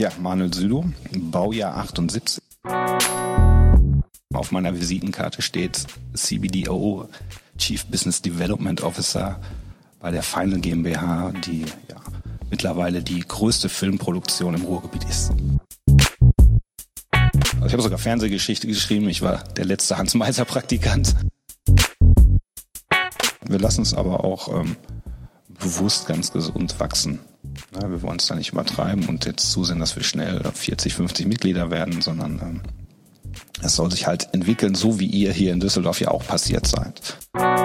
Ja, Manuel Südow, Baujahr 78. Auf meiner Visitenkarte steht CBDO, Chief Business Development Officer bei der Final GmbH, die mittlerweile die größte Filmproduktion im Ruhrgebiet ist. Also ich habe sogar Fernsehgeschichte geschrieben, ich war der letzte Hans-Meiser-Praktikant. Wir lassen es aber auch bewusst ganz gesund wachsen. Ja, wir wollen es da nicht übertreiben und jetzt zusehen, dass wir schnell 40, 50 Mitglieder werden, sondern es soll sich halt entwickeln, so wie ihr hier in Düsseldorf ja auch passiert seid.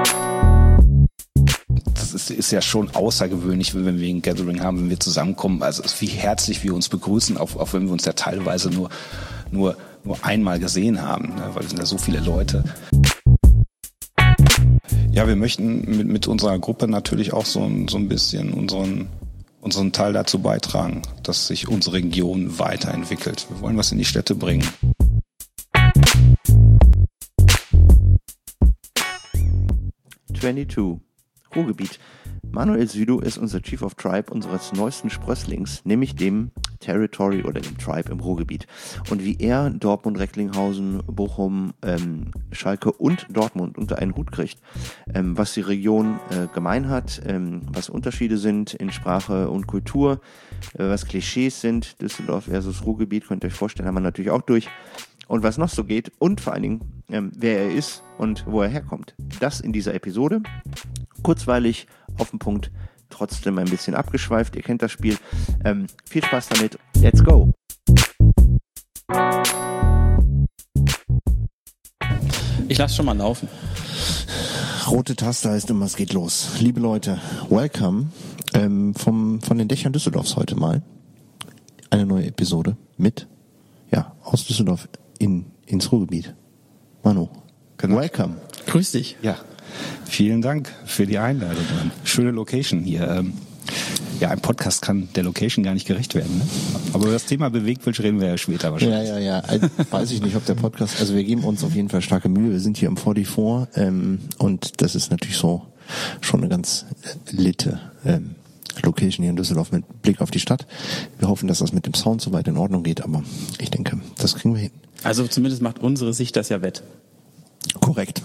Das ist ja schon außergewöhnlich, wenn wir ein Gathering haben, wenn wir zusammenkommen. Also wie herzlich wir uns begrüßen, auch wenn wir uns ja teilweise nur einmal gesehen haben, ne? Weil es sind ja so viele Leute. Ja, wir möchten mit unserer Gruppe natürlich auch so ein bisschen unseren Teil dazu beitragen, dass sich unsere Region weiterentwickelt. Wir wollen was in die Städte bringen. Ruhrgebiet. Manuel Südow ist unser Chief of Tribe unseres neuesten Sprösslings, nämlich dem Territory oder dem Tribe im Ruhrgebiet. Und wie er Dortmund, Recklinghausen, Bochum, Schalke und Dortmund unter einen Hut kriegt, was die Region gemein hat, was Unterschiede sind in Sprache und Kultur, was Klischees sind, Düsseldorf versus Ruhrgebiet, könnt ihr euch vorstellen, haben wir natürlich auch durch. Und was noch so geht und vor allen Dingen, wer er ist und wo er herkommt. Das in dieser Episode. Kurzweilig, auf den Punkt, trotzdem ein bisschen abgeschweift. Ihr kennt das Spiel. Viel Spaß damit. Let's go! Ich lasse schon mal laufen. Rote Taste heißt immer, es geht los. Liebe Leute, welcome von den Dächern Düsseldorfs heute mal. Eine neue Episode mit, aus Düsseldorf ins Ruhrgebiet. Manu, Genau. Welcome. Grüß dich. Ja, vielen Dank für die Einladung. Schöne Location hier. Ein Podcast kann der Location gar nicht gerecht werden. Ne? Aber über das Thema Bewegtbild reden wir ja später wahrscheinlich. Ja. Weiß ich nicht, ob der Podcast, also wir geben uns auf jeden Fall starke Mühe. Wir sind hier im 44 und das ist natürlich so schon eine ganz litte Location hier in Düsseldorf mit Blick auf die Stadt. Wir hoffen, dass das mit dem Sound soweit in Ordnung geht, aber ich denke, das kriegen wir hin. Also zumindest macht unsere Sicht das ja wett. Korrekt.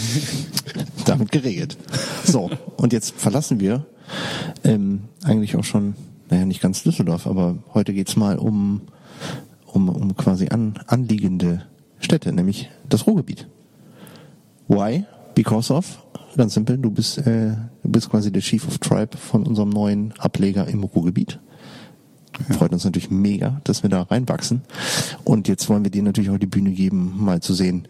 Damit geregelt. So, und jetzt verlassen wir eigentlich auch schon, nicht ganz Düsseldorf, aber heute geht's mal um quasi anliegende Städte, nämlich das Ruhrgebiet. Why? Because of? Ganz simpel, du bist quasi der Chief of Tribe von unserem neuen Ableger im Ruhrgebiet. Freut uns natürlich mega, dass wir da reinwachsen. Und jetzt wollen wir dir natürlich auch die Bühne geben, mal zu sehen,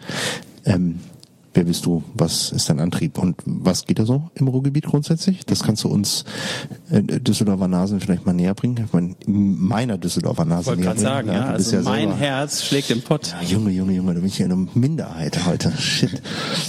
wer bist du, was ist dein Antrieb und was geht da so im Ruhrgebiet grundsätzlich? Das kannst du uns Düsseldorfer Nasen vielleicht mal näher bringen. Ich meine, meiner Düsseldorfer Nase näher bringen. Ich wollte gerade sagen, also mein Herz schlägt im Pott. Ja, Junge, da bin ich ja eine Minderheit heute. Shit.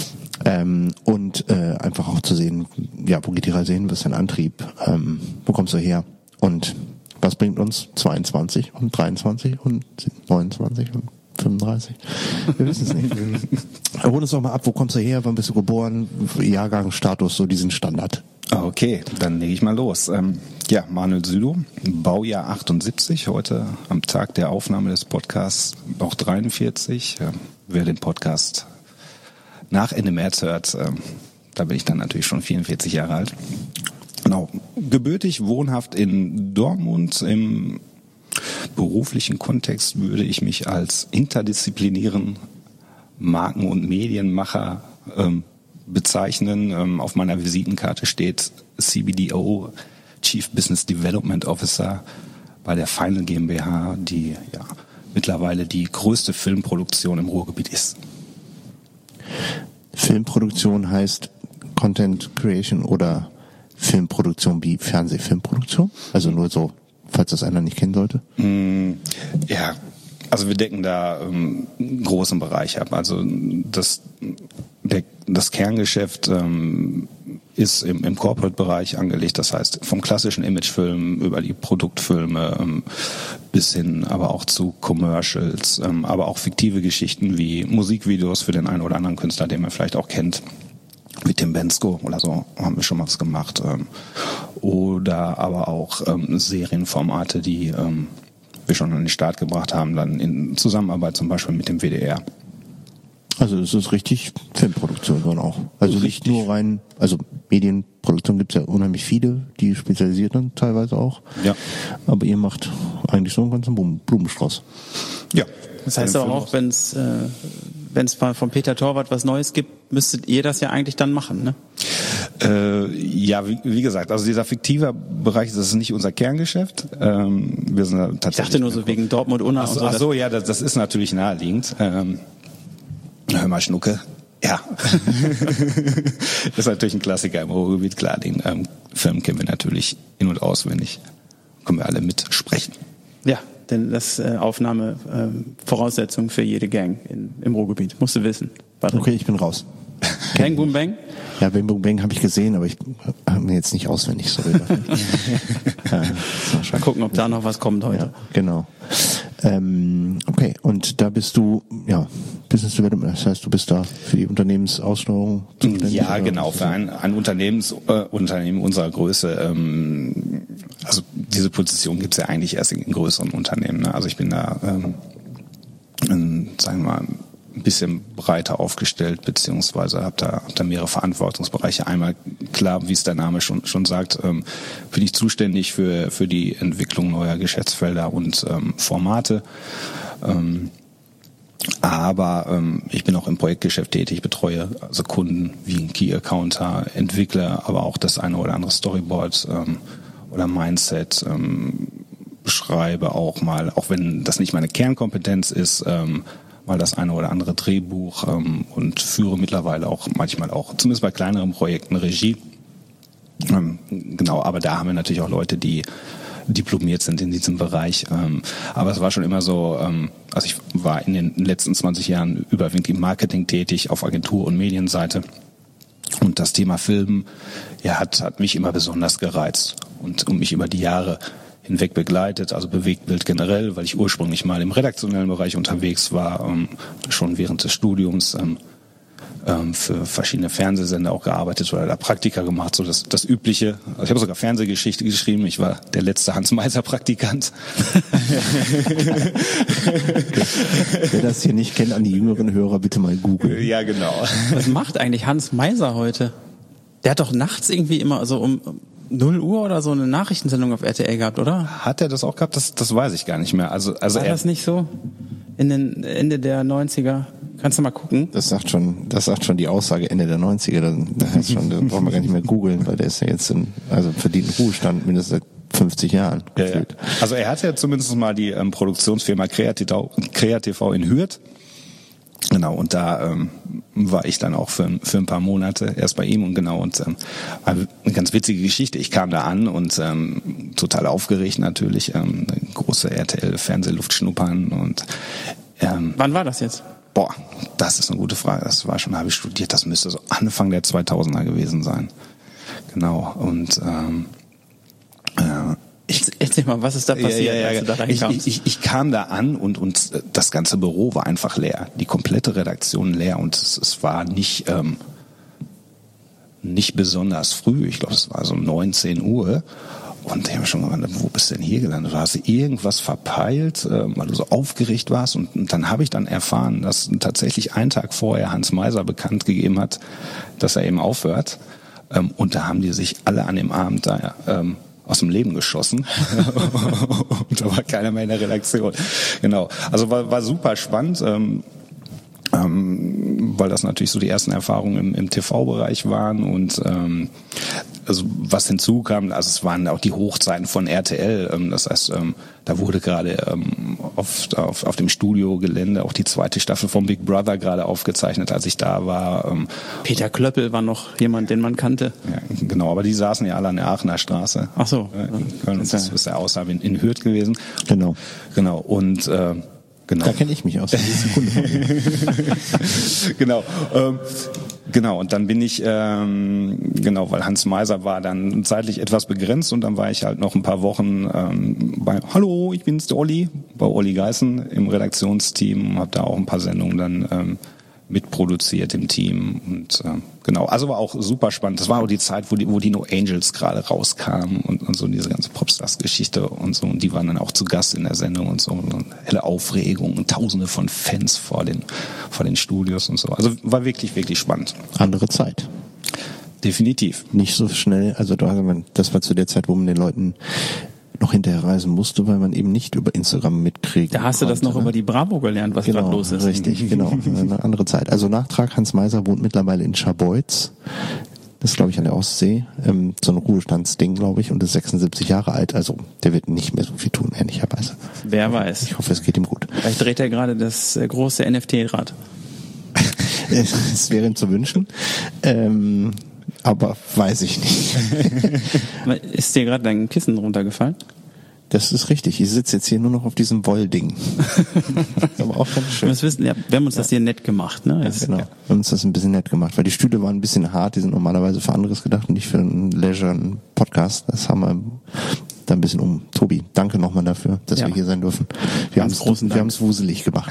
Und einfach auch zu sehen, wo geht die Reise hin, was ist dein Antrieb, wo kommst du her und was bringt uns 22 und 23 und 29 und 35? Wir wissen es nicht. Hol uns doch mal ab, wo kommst du her, wann bist du geboren, Jahrgang, Status, so diesen Standard. Okay, dann lege ich mal los. Manuel Südow, Baujahr 78, heute am Tag der Aufnahme des Podcasts auch 43. Wer den Podcast nach Ende März hört, da bin ich dann natürlich schon 44 Jahre alt. Genau, gebürtig, wohnhaft in Dortmund. Im beruflichen Kontext würde ich mich als interdisziplinären Marken- und Medienmacher bezeichnen. Auf meiner Visitenkarte steht CBDO, Chief Business Development Officer bei der Final GmbH, die mittlerweile die größte Filmproduktion im Ruhrgebiet ist. Filmproduktion heißt Content Creation oder Filmproduktion wie Fernsehfilmproduktion? Also nur so, falls das einer nicht kennen sollte? Ja, also wir decken da einen großen Bereich ab. Also das Kerngeschäft ist im Corporate-Bereich angelegt. Das heißt, vom klassischen Imagefilm über die Produktfilme bis hin aber auch zu Commercials, aber auch fiktive Geschichten wie Musikvideos für den einen oder anderen Künstler, den man vielleicht auch kennt. Wie Tim Bendzko oder so haben wir schon was gemacht. Oder aber auch Serienformate, die wir schon an den Start gebracht haben, dann in Zusammenarbeit zum Beispiel mit dem WDR. Also es ist richtig Filmproduktion dann auch. Also nicht nur rein, also Medienproduktion gibt's ja unheimlich viele, die spezialisiert sind teilweise auch. Ja. Aber ihr macht eigentlich so einen ganzen Blumenstrauß. Ja. Das heißt aber auch, wenn es von Peter Torwart was Neues gibt, müsstet ihr das ja eigentlich dann machen, ne? Ja, wie gesagt, also dieser fiktive Bereich, das ist nicht unser Kerngeschäft. Wir sind tatsächlich. Ich dachte nur so wegen Dortmund, Unna und so. Ach so, ja, das ist natürlich naheliegend. Hör mal, Schnucke. Ja. Das ist natürlich ein Klassiker im Ruhrgebiet, klar. Den Film kennen wir natürlich in- und auswendig. Können wir alle mitsprechen. Ja, denn das Aufnahme Voraussetzung für jede Gang im Ruhrgebiet. Musst du wissen. Patrick. Okay, ich bin raus. Gang Boom Bang? Ja, Bang Boom Bang habe ich gesehen, aber ich habe mir jetzt nicht auswendig so rüber. Mal gucken, ob da noch was kommt heute. Ja, genau. Okay, und da bist du, ja, Business Development, das heißt, du bist da für die Unternehmensaussteuerung zuständig? Ja, genau, für ein Unternehmen unserer Größe. Also diese Position gibt's ja eigentlich erst in größeren Unternehmen. Ne? Also ich bin da, sagen wir mal, ein bisschen breiter aufgestellt, beziehungsweise habe da mehrere Verantwortungsbereiche. Einmal, klar, wie es der Name schon sagt, bin ich zuständig für die Entwicklung neuer Geschäftsfelder und Formate. Aber ich bin auch im Projektgeschäft tätig, betreue also Kunden wie ein Key Accounter, Entwickler, aber auch das eine oder andere Storyboard oder Mindset, schreibe auch mal, auch wenn das nicht meine Kernkompetenz ist, mal das eine oder andere Drehbuch und führe mittlerweile auch manchmal auch, zumindest bei kleineren Projekten, Regie. Genau, aber da haben wir natürlich auch Leute, die diplomiert sind in diesem Bereich. Aber es war schon immer so, also ich war in den letzten 20 Jahren überwiegend im Marketing tätig, auf Agentur- und Medienseite. Und das Thema Film, ja, hat mich immer besonders gereizt und mich über die Jahre hinweg begleitet, also Bewegtbild generell, weil ich ursprünglich mal im redaktionellen Bereich unterwegs war, schon während des Studiums für verschiedene Fernsehsender auch gearbeitet oder da Praktika gemacht, so das Übliche. Also ich habe sogar Fernsehgeschichte geschrieben, ich war der letzte Hans-Meiser-Praktikant. Wer das hier nicht kennt, an die jüngeren Hörer bitte mal googeln. Ja, genau. Was macht eigentlich Hans Meiser heute? Der hat doch nachts irgendwie immer so um 0 Uhr oder so eine Nachrichtensendung auf RTL gehabt, oder? Hat er das auch gehabt? Das weiß ich gar nicht mehr. Also war das nicht so? In den Ende der 90er? Kannst du mal gucken? Das sagt schon die Aussage Ende der 90er. Das heißt schon, da brauchen wir gar nicht mehr googeln, weil der ist ja jetzt verdient Ruhestand mindestens seit 50 Jahren. Ja. Also er hat ja zumindest mal die Produktionsfirma Kreativ in Hürth. Genau, und da war ich dann auch für ein paar Monate erst bei ihm und eine ganz witzige Geschichte. Ich kam da an und total aufgeregt natürlich, große RTL-Fernsehluft schnuppern und wann war das jetzt? Boah, das ist eine gute Frage. Das war schon, habe ich studiert, das müsste so Anfang der 2000er gewesen sein. Genau, und Erzähl mal, was ist da passiert, als du da reinkamst? Ich kam da an und das ganze Büro war einfach leer. Die komplette Redaktion leer und es war nicht besonders früh. Ich glaube, es war so 19 Uhr. Und ich habe schon gedacht, wo bist du denn hier gelandet? Hast du irgendwas verpeilt, weil du so aufgeregt warst? Und dann habe ich dann erfahren, dass tatsächlich einen Tag vorher Hans Meiser bekannt gegeben hat, dass er eben aufhört. Und da haben die sich alle an dem Abend da aus dem Leben geschossen. Und da war keiner mehr in der Redaktion. Genau. Also war super spannend, weil das natürlich so die ersten Erfahrungen im TV-Bereich waren und also was hinzukam, also es waren auch die Hochzeiten von RTL, das heißt, da wurde gerade auf dem Studiogelände auch die zweite Staffel von Big Brother gerade aufgezeichnet, als ich da war. Peter Klöppel war noch jemand, den man kannte. Ja, genau, aber die saßen ja alle an der Aachener Straße. Ach so. In Köln, das ist der Außerhalb in Hürth gewesen. Genau. Und genau. Da kenne ich mich aus. Genau. Genau, und dann bin ich, weil Hans Meiser war dann zeitlich etwas begrenzt und dann war ich halt noch ein paar Wochen Hallo, ich bin's, der Olli, bei Olli Geißen im Redaktionsteam, habe da auch ein paar Sendungen dann mitproduziert im Team und genau, also war auch super spannend. Das war auch die Zeit, wo die No Angels gerade rauskamen und so diese ganze Popstars-Geschichte und so, und die waren dann auch zu Gast in der Sendung und so, und helle Aufregung und Tausende von Fans vor den Studios und so. Also war wirklich, wirklich spannend. Andere Zeit. Definitiv. Nicht so schnell, also das war zu der Zeit, wo man den Leuten noch hinterher reisen musste, weil man eben nicht über Instagram mitkriegt. Da hast du das noch über die Bravo gelernt, was gerade los ist. Richtig, genau. Eine andere Zeit. Also Nachtrag, Hans Meiser wohnt mittlerweile in Scharbeutz. Das ist, glaube ich, an der Ostsee. So ein Ruhestandsding, glaube ich, und ist 76 Jahre alt. Also der wird nicht mehr so viel tun, ehrlicherweise. Wer weiß. Ich hoffe, es geht ihm gut. Vielleicht dreht er gerade das große NFT-Rad. Es wäre ihm zu wünschen. Aber weiß ich nicht. Ist dir gerade dein Kissen runtergefallen? Das ist richtig. Ich sitze jetzt hier nur noch auf diesem Wollding. Aber auch ganz schön. Wir müssen wissen, wir haben uns das hier nett gemacht, ne? Ja, genau. Wir haben uns das ein bisschen nett gemacht, weil die Stühle waren ein bisschen hart. Die sind normalerweise für anderes gedacht und nicht für einen Leisure, einen Podcast. Das haben wir da ein bisschen um. Tobi, danke nochmal dafür, dass wir hier sein dürfen. Wir haben es wuselig gemacht.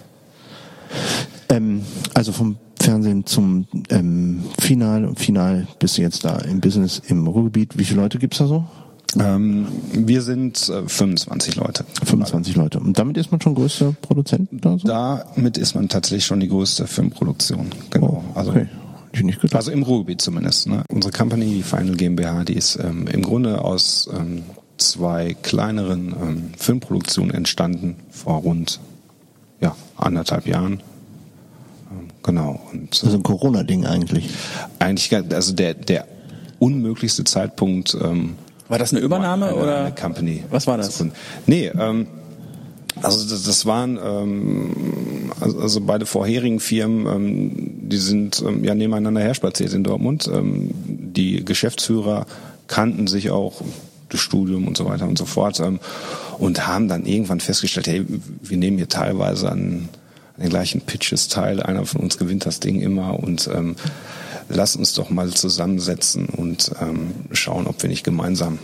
Also vom Fernsehen zum Final bist du jetzt da im Business im Ruhrgebiet. Wie viele Leute gibt's da so? Wir sind 25 Leute. 25 Leute. Und damit ist man schon größter Produzent da so? Damit ist man tatsächlich schon die größte Filmproduktion. Genau. Oh, okay. Also im Ruhrgebiet zumindest. Ne? Unsere Company, die Final GmbH, die ist im Grunde aus 2 kleineren Filmproduktionen entstanden vor rund 1,5 Jahren. Genau. Und, also ein Corona-Ding eigentlich. Eigentlich, also der unmöglichste Zeitpunkt. War das eine Übernahme oder? Eine Company. Was war das? Nee, also das waren also beide vorherigen Firmen, die sind nebeneinander herspaziert in Dortmund. Die Geschäftsführer kannten sich auch durch Studium und so weiter und so fort und haben dann irgendwann festgestellt, hey, wir nehmen hier teilweise an den gleichen Pitches teil. Einer von uns gewinnt das Ding immer und lass uns doch mal zusammensetzen und schauen, ob wir nicht gemeinsam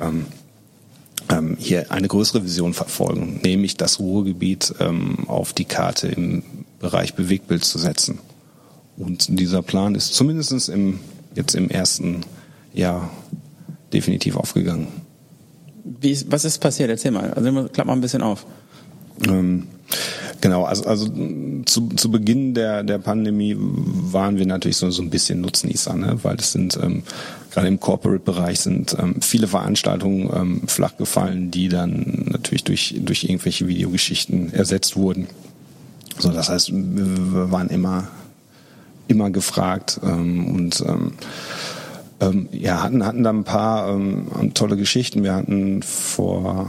hier eine größere Vision verfolgen, nämlich das Ruhrgebiet auf die Karte im Bereich Bewegtbild zu setzen. Und dieser Plan ist zumindest jetzt im ersten Jahr definitiv aufgegangen. Was ist passiert? Erzähl mal. Also klapp mal ein bisschen auf. Genau, also zu Beginn der Pandemie waren wir natürlich so ein bisschen Nutznießer, ne? Weil es sind gerade im Corporate-Bereich sind viele Veranstaltungen flach gefallen, die dann natürlich durch irgendwelche Videogeschichten ersetzt wurden. So, das heißt, wir waren immer gefragt und hatten da ein paar tolle Geschichten. Wir hatten vor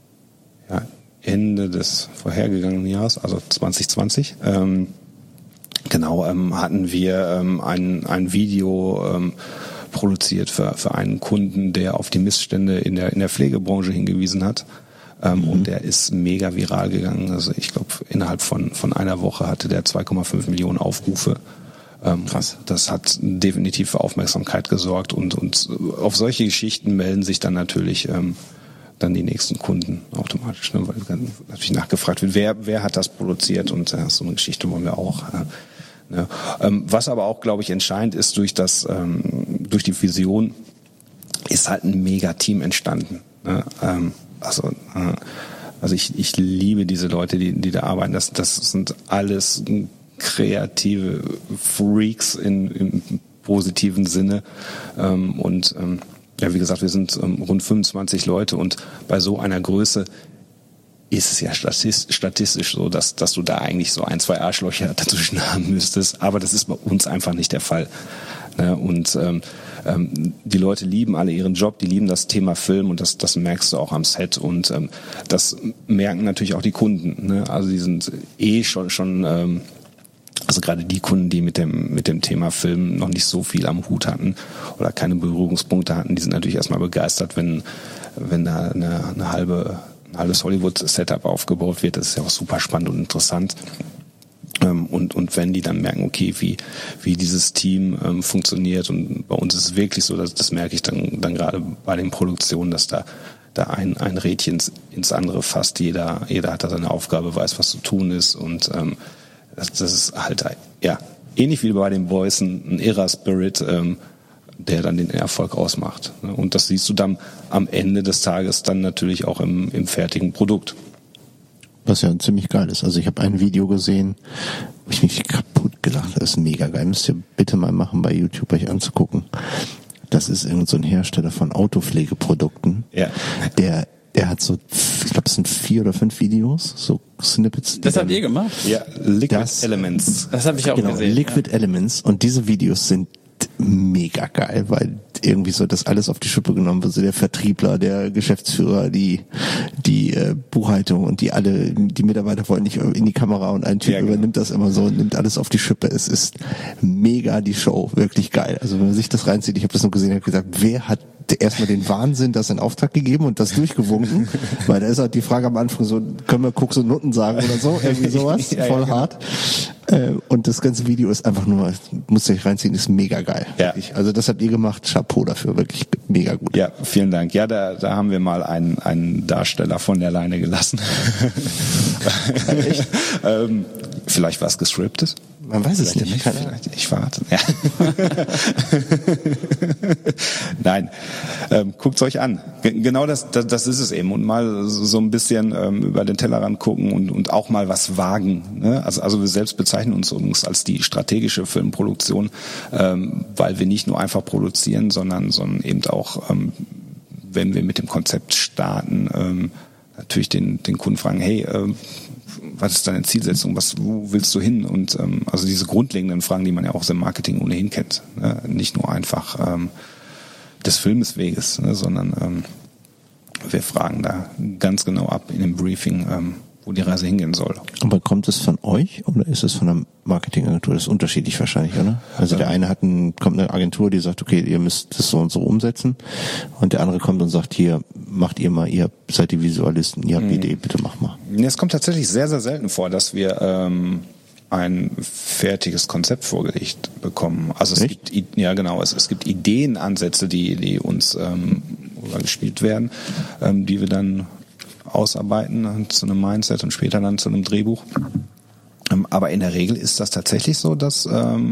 Ende des vorhergegangenen Jahres, also 2020, hatten wir ein Video produziert für einen Kunden, der auf die Missstände in der Pflegebranche hingewiesen hat. Und der ist mega viral gegangen. Also ich glaube, innerhalb von einer Woche hatte der 2,5 Millionen Aufrufe. Krass. Das hat definitiv für Aufmerksamkeit gesorgt und auf solche Geschichten melden sich dann natürlich dann die nächsten Kunden automatisch, ne, weil dann natürlich nachgefragt wird, wer hat das produziert, und so eine Geschichte wollen wir auch. Ne. Was aber auch, glaube ich, entscheidend ist, durch die Vision ist halt ein Mega-Team entstanden. Ne. Also ich liebe diese Leute, die da arbeiten. Das sind alles kreative Freaks im positiven Sinne wie gesagt, wir sind rund 25 Leute, und bei so einer Größe ist es ja statistisch so, dass du da eigentlich so 1, 2 Arschlöcher dazwischen haben müsstest. Aber das ist bei uns einfach nicht der Fall. Ne? Und die Leute lieben alle ihren Job, die lieben das Thema Film, und das merkst du auch am Set, und das merken natürlich auch die Kunden. Ne? Also die sind schon also gerade die Kunden, die mit dem Thema Film noch nicht so viel am Hut hatten oder keine Berührungspunkte hatten, die sind natürlich erstmal begeistert, wenn da ein halbes Hollywood-Setup aufgebaut wird. Das ist ja auch super spannend und interessant. Und wenn die dann merken, okay, wie dieses Team funktioniert, und bei uns ist es wirklich so, das merke ich dann gerade bei den Produktionen, dass da ein Rädchen ins andere fasst. Jeder hat da seine Aufgabe, weiß, was zu tun ist, und das ist halt ja, ähnlich wie bei den Boys ein irrer Spirit, der dann den Erfolg ausmacht. Und das siehst du dann am Ende des Tages dann natürlich auch im fertigen Produkt. Was ja ziemlich geil ist. Also ich habe ein Video gesehen, wo ich mich kaputt gelacht habe. Das ist mega geil. Müsst ihr bitte mal machen, bei YouTube euch anzugucken. Das ist irgend so ein Hersteller von Autopflegeprodukten. Ja. Der hat so, ich glaube, es sind 4 oder 5 Videos, so Snippets. Das habt ihr gemacht? Ja, Liquid Elements. Das habe ich auch gesehen. Liquid Elements. Und diese Videos sind mega geil, weil irgendwie so das alles auf die Schippe genommen wird. So der Vertriebler, der Geschäftsführer, die Buchhaltung und die Mitarbeiter wollen nicht in die Kamera und ein Typ übernimmt das immer so und nimmt alles auf die Schippe. Es ist mega die Show, wirklich geil. Also wenn man sich das reinzieht, ich habe das nur gesehen, habe gesagt, wer hat erstmal den Wahnsinn, das in Auftrag gegeben und das durchgewunken, weil da ist halt die Frage am Anfang so, können wir Koks und Nutten sagen oder so, irgendwie sowas, voll hart. Und das ganze Video ist einfach nur, musst du euch reinziehen, ist mega geil. Ja. Wirklich. Also das habt ihr gemacht, Chapeau dafür, wirklich mega gut. Ja, vielen Dank. Ja, da haben wir mal einen Darsteller von der Leine gelassen. Echt? Vielleicht war es gescriptet. Man weiß es nicht. Vielleicht, ich warte. Ja. Nein, guckt's euch an. Genau das ist es eben. Und mal so ein bisschen über den Tellerrand gucken und auch mal was wagen. Ne? Also wir selbst bezeichnen uns übrigens als die strategische Filmproduktion, weil wir nicht nur einfach produzieren, sondern eben auch, wenn wir mit dem Konzept starten, natürlich den Kunden fragen, hey, was ist deine Zielsetzung, wo willst du hin? Und also diese grundlegenden Fragen, die man ja auch im Marketing ohnehin kennt. Ne? Nicht nur einfach des Filmesweges, ne? sondern wir fragen da ganz genau ab in dem Briefing, wo die Reise hingehen soll. Aber kommt es von euch oder ist es von einer Marketingagentur? Das ist unterschiedlich wahrscheinlich, oder? Also der eine kommt eine Agentur, die sagt, okay, ihr müsst das so und so umsetzen, und der andere kommt und sagt, hier, macht ihr mal, ihr seid die Visualisten, ihr habt die Idee, bitte mach mal. Es kommt tatsächlich sehr, sehr selten vor, dass wir ein fertiges Konzept vorgelegt bekommen. Also es gibt Ideenansätze, die uns gespielt werden, die wir dann ausarbeiten zu einem Mindset und später dann zu einem Drehbuch. Aber in der Regel ist das tatsächlich so, dass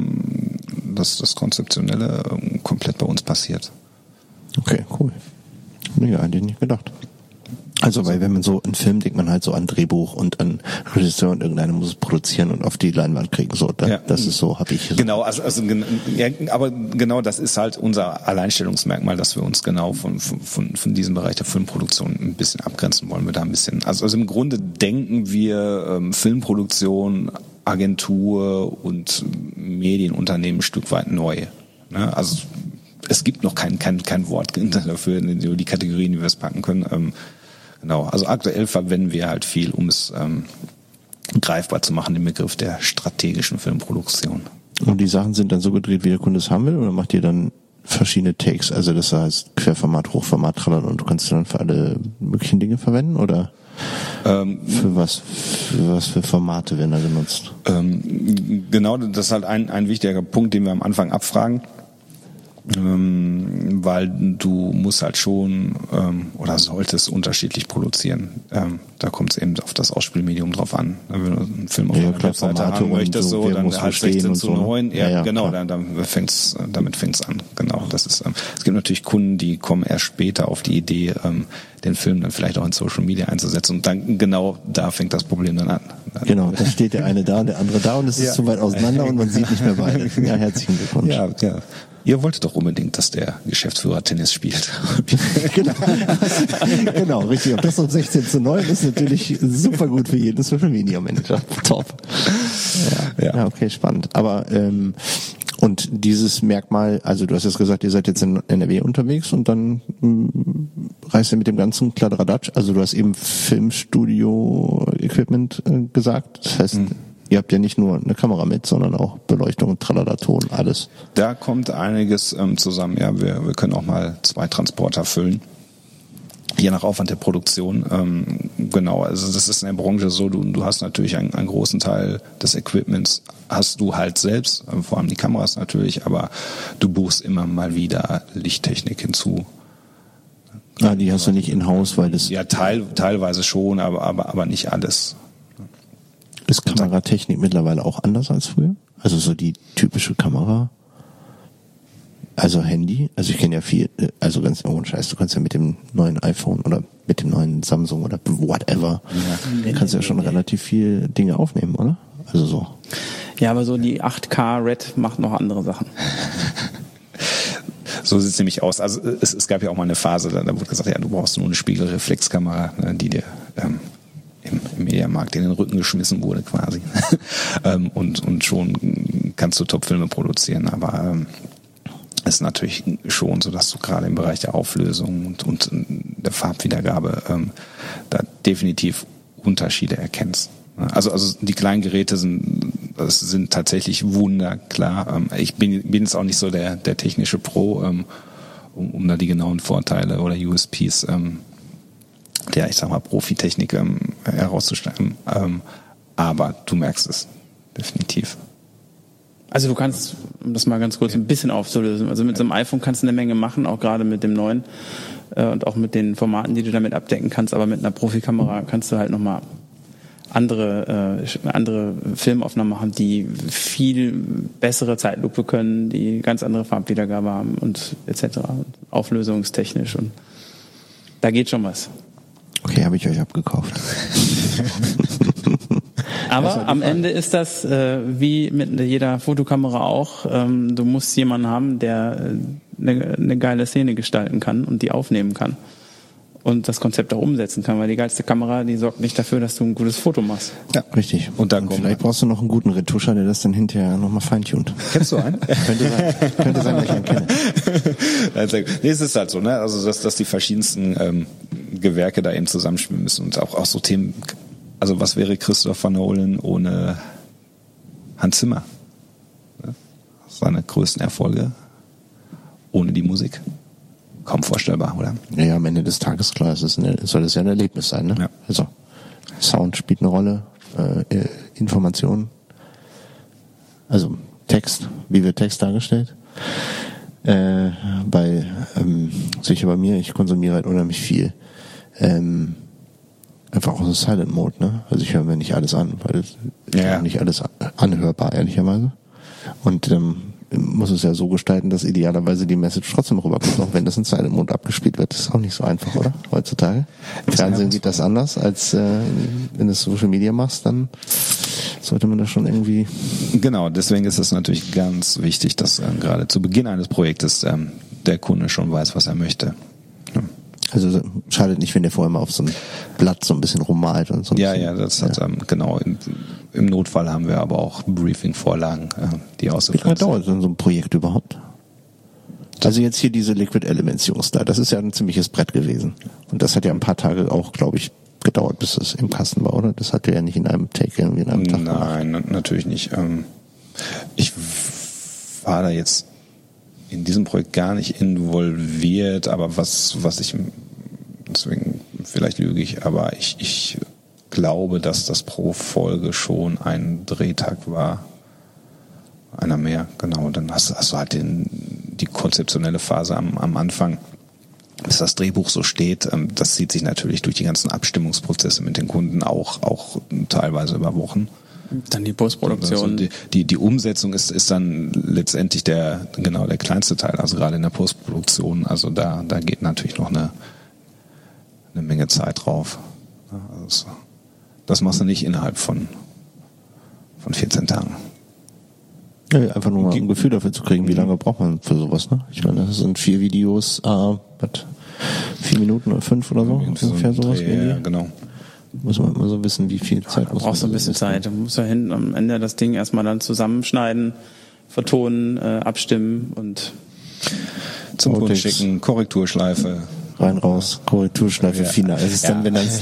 das Konzeptionelle komplett bei uns passiert. Okay, cool. Ja, hätte ich nicht gedacht. Also, weil wenn man so einen Film denkt man halt so an Drehbuch und an Regisseur und irgendeiner muss es produzieren und auf die Leinwand kriegen. So, das ist so, habe ich. So. Genau, aber genau das ist halt unser Alleinstellungsmerkmal, dass wir uns genau von diesem Bereich der Filmproduktion ein bisschen abgrenzen wollen. Wir da ein bisschen, also im Grunde denken wir Filmproduktion, Agentur und Medienunternehmen ein Stück weit neu. Ne? Also es gibt noch kein Wort dafür, die Kategorien, wie wir es packen können. Genau, also aktuell verwenden wir halt viel, um es greifbar zu machen, den Begriff der strategischen Filmproduktion. Und die Sachen sind dann so gedreht, wie der Kunde es haben will, oder macht ihr dann verschiedene Takes? Also das heißt Querformat, Hochformat, Trallern, und du kannst du dann für alle möglichen Dinge verwenden, oder für was für Formate werden da genutzt? Genau, das ist halt ein wichtiger Punkt, den wir am Anfang abfragen. Weil du musst halt schon oder solltest unterschiedlich produzieren. Da kommt es eben auf das Ausspielmedium drauf an. Wenn du einen Film auf einer Webseite haben möchtest, so, dann halt 16:9. Ja, genau, damit fängt's an. Genau, das ist. Es gibt natürlich Kunden, die kommen erst später auf die Idee, den Film dann vielleicht auch in Social Media einzusetzen, und dann genau da fängt das Problem dann an. Genau, da steht der eine da und der andere da und es ist zu weit auseinander und man sieht nicht mehr beide. Ja, herzlichen Glückwunsch. Ja. Ihr wolltet doch unbedingt, dass der Geschäftsführer Tennis spielt. Genau, richtig. Und das um 16:9 ist natürlich super gut für jeden Social Media Manager. Top. Ja, okay, spannend. Aber und dieses Merkmal, also du hast jetzt gesagt, ihr seid jetzt in NRW unterwegs und dann reist ihr mit dem ganzen Kladderadatsch. Also du hast eben Filmstudio-Equipment gesagt. Das heißt, ihr habt ja nicht nur eine Kamera mit, sondern auch Beleuchtung und Tralala-Ton, alles. Da kommt einiges zusammen. Ja, wir können auch mal 2 Transporter füllen. Je nach Aufwand der Produktion. Genau, also das ist in der Branche so, du hast natürlich einen großen Teil des Equipments hast du halt selbst, vor allem die Kameras natürlich, aber du buchst immer mal wieder Lichttechnik hinzu. Ah, die hast du nicht in-house, weil das... Ja, teilweise schon, aber nicht alles. Ist Kameratechnik mittlerweile auch anders als früher? Also so die typische Kamera? Also Handy? Also ich kenne ja viel, also ganz ohne Scheiß, du kannst ja mit dem neuen iPhone oder mit dem neuen Samsung oder whatever, kannst ja schon relativ viel Dinge aufnehmen, oder? Also so. Ja, aber so die 8K Red macht noch andere Sachen. So sieht es nämlich aus. Also es gab ja auch mal eine Phase, da wurde gesagt, ja, du brauchst nur eine Spiegelreflexkamera, ne, die dir im Mediamarkt in den Rücken geschmissen wurde quasi. und schon kannst du Top-Filme produzieren, aber es ist natürlich schon so, dass du gerade im Bereich der Auflösung und der Farbwiedergabe da definitiv Unterschiede erkennst. Also die kleinen Geräte sind tatsächlich wunderklar. Ich bin jetzt auch nicht so der technische Pro, um da die genauen Vorteile oder USPs der, ich sag mal, Profitechnik herauszustellen. Aber du merkst es definitiv. Also du kannst, um das mal ganz kurz ein bisschen aufzulösen, also mit so einem iPhone kannst du eine Menge machen, auch gerade mit dem neuen und auch mit den Formaten, die du damit abdecken kannst, aber mit einer Profikamera kannst du halt nochmal andere Filmaufnahmen machen, die viel bessere Zeitlupe können, die ganz andere Farbwiedergabe haben und etc. Auflösungstechnisch, und da geht schon was. Okay, habe ich euch abgekauft. Aber am Ende ist das wie mit jeder Fotokamera auch, du musst jemanden haben, der eine geile Szene gestalten kann und die aufnehmen kann und das Konzept auch umsetzen kann, weil die geilste Kamera, die sorgt nicht dafür, dass du ein gutes Foto machst. Ja, richtig. Und dann vielleicht brauchst du noch einen guten Retuscher, der das dann hinterher nochmal feintunt. Kennst du einen? Könnte sein, dass ich einen kenne. Nee, es ist halt so, ne? Also dass die verschiedensten Gewerke da eben zusammenspielen müssen und auch so Themen. Also was wäre Christopher Nolan ohne Hans Zimmer? Seine größten Erfolge ohne die Musik. Kaum vorstellbar, oder? Ja, am Ende des Tages, klar, soll es ja ein Erlebnis sein, ne? Ja. Also Sound spielt eine Rolle, Information, also Text, wie wird Text dargestellt? Sicher bei mir, ich konsumiere halt unheimlich viel. Einfach auch so Silent Mode, ne? Also ich höre mir nicht alles an, weil nicht alles anhörbar, ehrlicherweise. Und muss es ja so gestalten, dass idealerweise die Message trotzdem rüberkommt, auch wenn das in Silent Mode abgespielt wird. Das ist auch nicht so einfach, oder? Heutzutage. Im Fernsehen geht das anders, als wenn du Social Media machst, dann sollte man das schon irgendwie... Genau, deswegen ist es natürlich ganz wichtig, dass gerade zu Beginn eines Projektes der Kunde schon weiß, was er möchte. Ja. Also schadet nicht, wenn der vorher mal auf so ein Blatt so ein bisschen rummalt und so. Genau. Im Notfall haben wir aber auch Briefing-Vorlagen, die ausgefüllt sind. Wie lange dauert denn so ein Projekt überhaupt? Also jetzt hier diese Liquid Elements Jungs da, das ist ja ein ziemliches Brett gewesen. Und das hat ja ein paar Tage auch, glaube ich, gedauert, bis es im Kasten war, oder? Das hat ja nicht in einem Take irgendwie in einem Tag gemacht. Nein, natürlich nicht. Ich war da jetzt in diesem Projekt gar nicht involviert, aber was ich, deswegen vielleicht lüge ich, aber ich glaube, dass das pro Folge schon ein Drehtag war. Einer mehr, genau. Dann hast du halt die konzeptionelle Phase am Anfang, bis das Drehbuch so steht. Das zieht sich natürlich durch die ganzen Abstimmungsprozesse mit den Kunden auch teilweise über Wochen. Dann die Postproduktion. Also die Umsetzung ist dann letztendlich der kleinste Teil, also gerade in der Postproduktion. Also da geht natürlich noch eine Menge Zeit drauf. Also das machst du nicht innerhalb von 14 Tagen. Ja, einfach nur mal ein Gefühl dafür zu kriegen, wie lange braucht man für sowas, ne? Ich meine, das sind 4 Videos, 4 Minuten oder 5 oder so, ungefähr sowas. Ja, genau. Muss man immer so wissen, wie viel Zeit muss man. Brauchst du ein bisschen Zeit. Du musst ja am Ende das Ding erstmal dann zusammenschneiden, vertonen, abstimmen und zum Kunden schicken, Korrekturschleife. Rein, raus, Korrekturschleife, Final. Es ist dann, wenn dann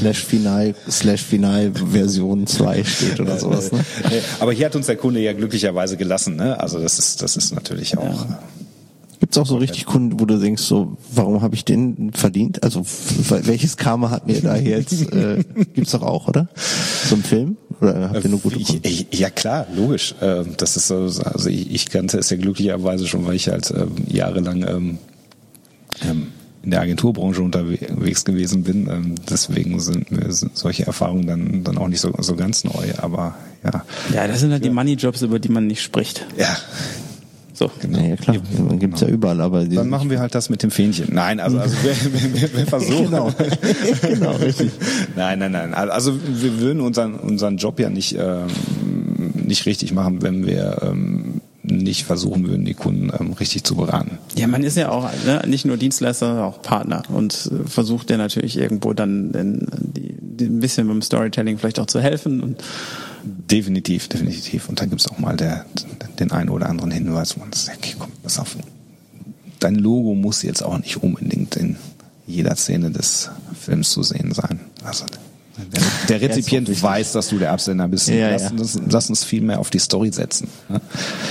/Final Version 2 steht oder sowas, ne? Aber hier hat uns der Kunde ja glücklicherweise gelassen, ne? Also das ist natürlich auch... Gibt's auch so richtig Kunden, wo du denkst, so, warum habe ich den verdient? Also welches Karma hat mir da jetzt? Gibt's doch auch, oder? So ein Film? Oder habt ihr nur gute Kunden? Ja klar, logisch. Das ist so, also ich kannte es ja glücklicherweise schon, weil ich halt jahrelang in der Agenturbranche unterwegs gewesen bin. Deswegen sind mir solche Erfahrungen dann auch nicht so ganz neu. Aber ja. Ja, das sind halt die Money-Jobs, über die man nicht spricht. Ja. So. Genau. Ja, klar, man gibt's ja überall, aber dann machen wir halt das mit dem Fähnchen. Nein, also wir versuchen. Genau. Genau, richtig. Nein. Also wir würden unseren Job ja nicht richtig machen, wenn wir nicht versuchen würden, die Kunden richtig zu beraten. Ja, man ist ja auch nicht nur Dienstleister, sondern auch Partner und versucht ja natürlich irgendwo dann ein bisschen beim Storytelling vielleicht auch zu helfen. Und Definitiv. Und dann gibt's auch mal den einen oder anderen Hinweis, wo man sagt, okay, komm, pass auf. Dein Logo muss jetzt auch nicht unbedingt in jeder Szene des Films zu sehen sein. Also der Rezipient weiß, dass du der Absender bist. Ja, lass uns viel mehr auf die Story setzen. Ja?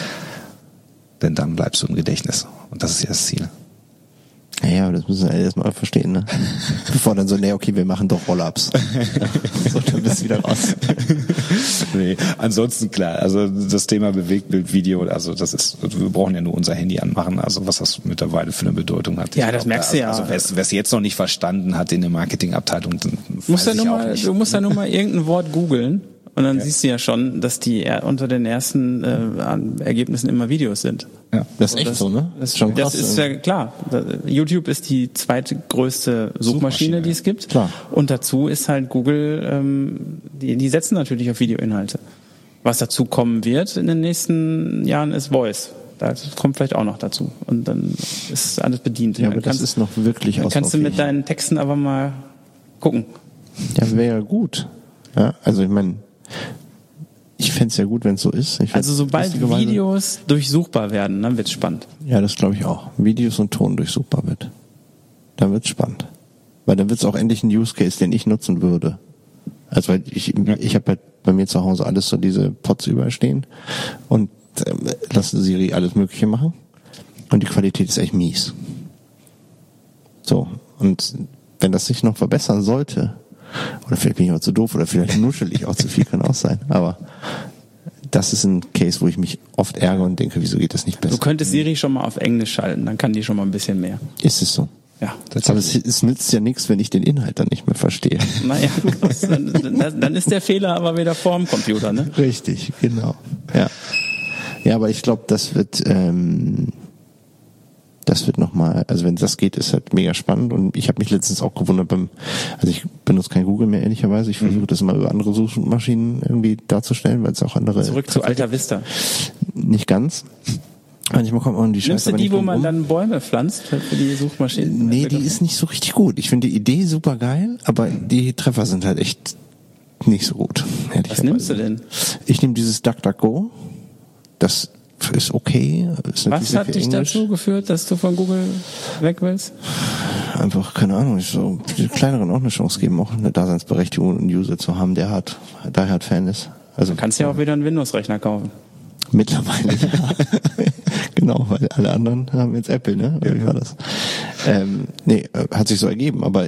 Denn dann bleibst du im Gedächtnis. Und das ist ja das Ziel. Ja, aber das müssen wir erstmal verstehen, ne? Bevor dann so, okay, wir machen doch Roll-Ups. So, dann bist du wieder raus. Nee, ansonsten klar, also das Thema Bewegtbildvideo, also wir brauchen ja nur unser Handy anmachen, also was das mittlerweile für eine Bedeutung hat. Ja, das merkst du ja. Also wer es jetzt noch nicht verstanden hat in der Marketingabteilung, du musst ja nur mal irgendein Wort googeln. Und dann siehst du ja schon, dass die unter den ersten Ergebnissen immer Videos sind. Ja, das ist echt so, ne? Das ist ja klar. YouTube ist die zweitgrößte Suchmaschine, die es gibt. Klar. Und dazu ist halt Google, die setzen natürlich auf Videoinhalte. Was dazu kommen wird in den nächsten Jahren ist Voice. Das kommt vielleicht auch noch dazu. Und dann ist alles bedient. Ja, aber das ist noch wirklich ausbaufähig. Kannst du mit deinen Texten aber mal gucken. Ja, wäre ja gut. Ja, also ich meine, ich fände es ja gut, wenn es so ist. Also sobald Videos durchsuchbar werden, dann wird's spannend. Ja, das glaube ich auch. Videos und Ton durchsuchbar wird. Dann wird's spannend. Weil dann wird's auch endlich ein Use Case, den ich nutzen würde. Also weil ich habe halt bei mir zu Hause alles so diese Pods überstehen und lasse Siri alles Mögliche machen. Und die Qualität ist echt mies. So. Und wenn das sich noch verbessern sollte, oder vielleicht bin ich auch zu doof oder vielleicht nuschel ich auch zu viel, kann auch sein. Aber das ist ein Case, wo ich mich oft ärgere und denke, wieso geht das nicht besser? Du könntest Siri schon mal auf Englisch schalten, dann kann die schon mal ein bisschen mehr. Ist es so? Ja. Aber es nützt ja nichts, wenn ich den Inhalt dann nicht mehr verstehe. Naja, dann ist der Fehler aber wieder vorm Computer, ne? Richtig, genau. Ja. Ja, aber ich glaube, das wird nochmal, also wenn das geht, ist halt mega spannend und ich habe mich letztens auch gewundert also ich benutze kein Google mehr ehrlicherweise, ich versuche das mal über andere Suchmaschinen irgendwie darzustellen, weil es auch andere... Zurück zu Alta Vista. Nicht ganz. Manchmal kommt man die Scheiße. Nimmst du die, wo man dann Bäume pflanzt für die Suchmaschinen? Nee, die ist nicht so richtig gut. Ich finde die Idee super geil, aber die Treffer sind halt echt nicht so gut. Was nimmst du denn? Ich nehme dieses DuckDuckGo. Das ist okay. Was hat dich dazu geführt, dass du von Google weg willst? Einfach, keine Ahnung, so die kleineren auch eine Chance geben, auch eine Daseinsberechtigung, einen User zu haben, der halt Fan ist. Also du kannst ja auch wieder einen Windows-Rechner kaufen. Mittlerweile, ja. Genau, weil alle anderen haben jetzt Apple, ne? Oder wie war das? Hat sich so ergeben, aber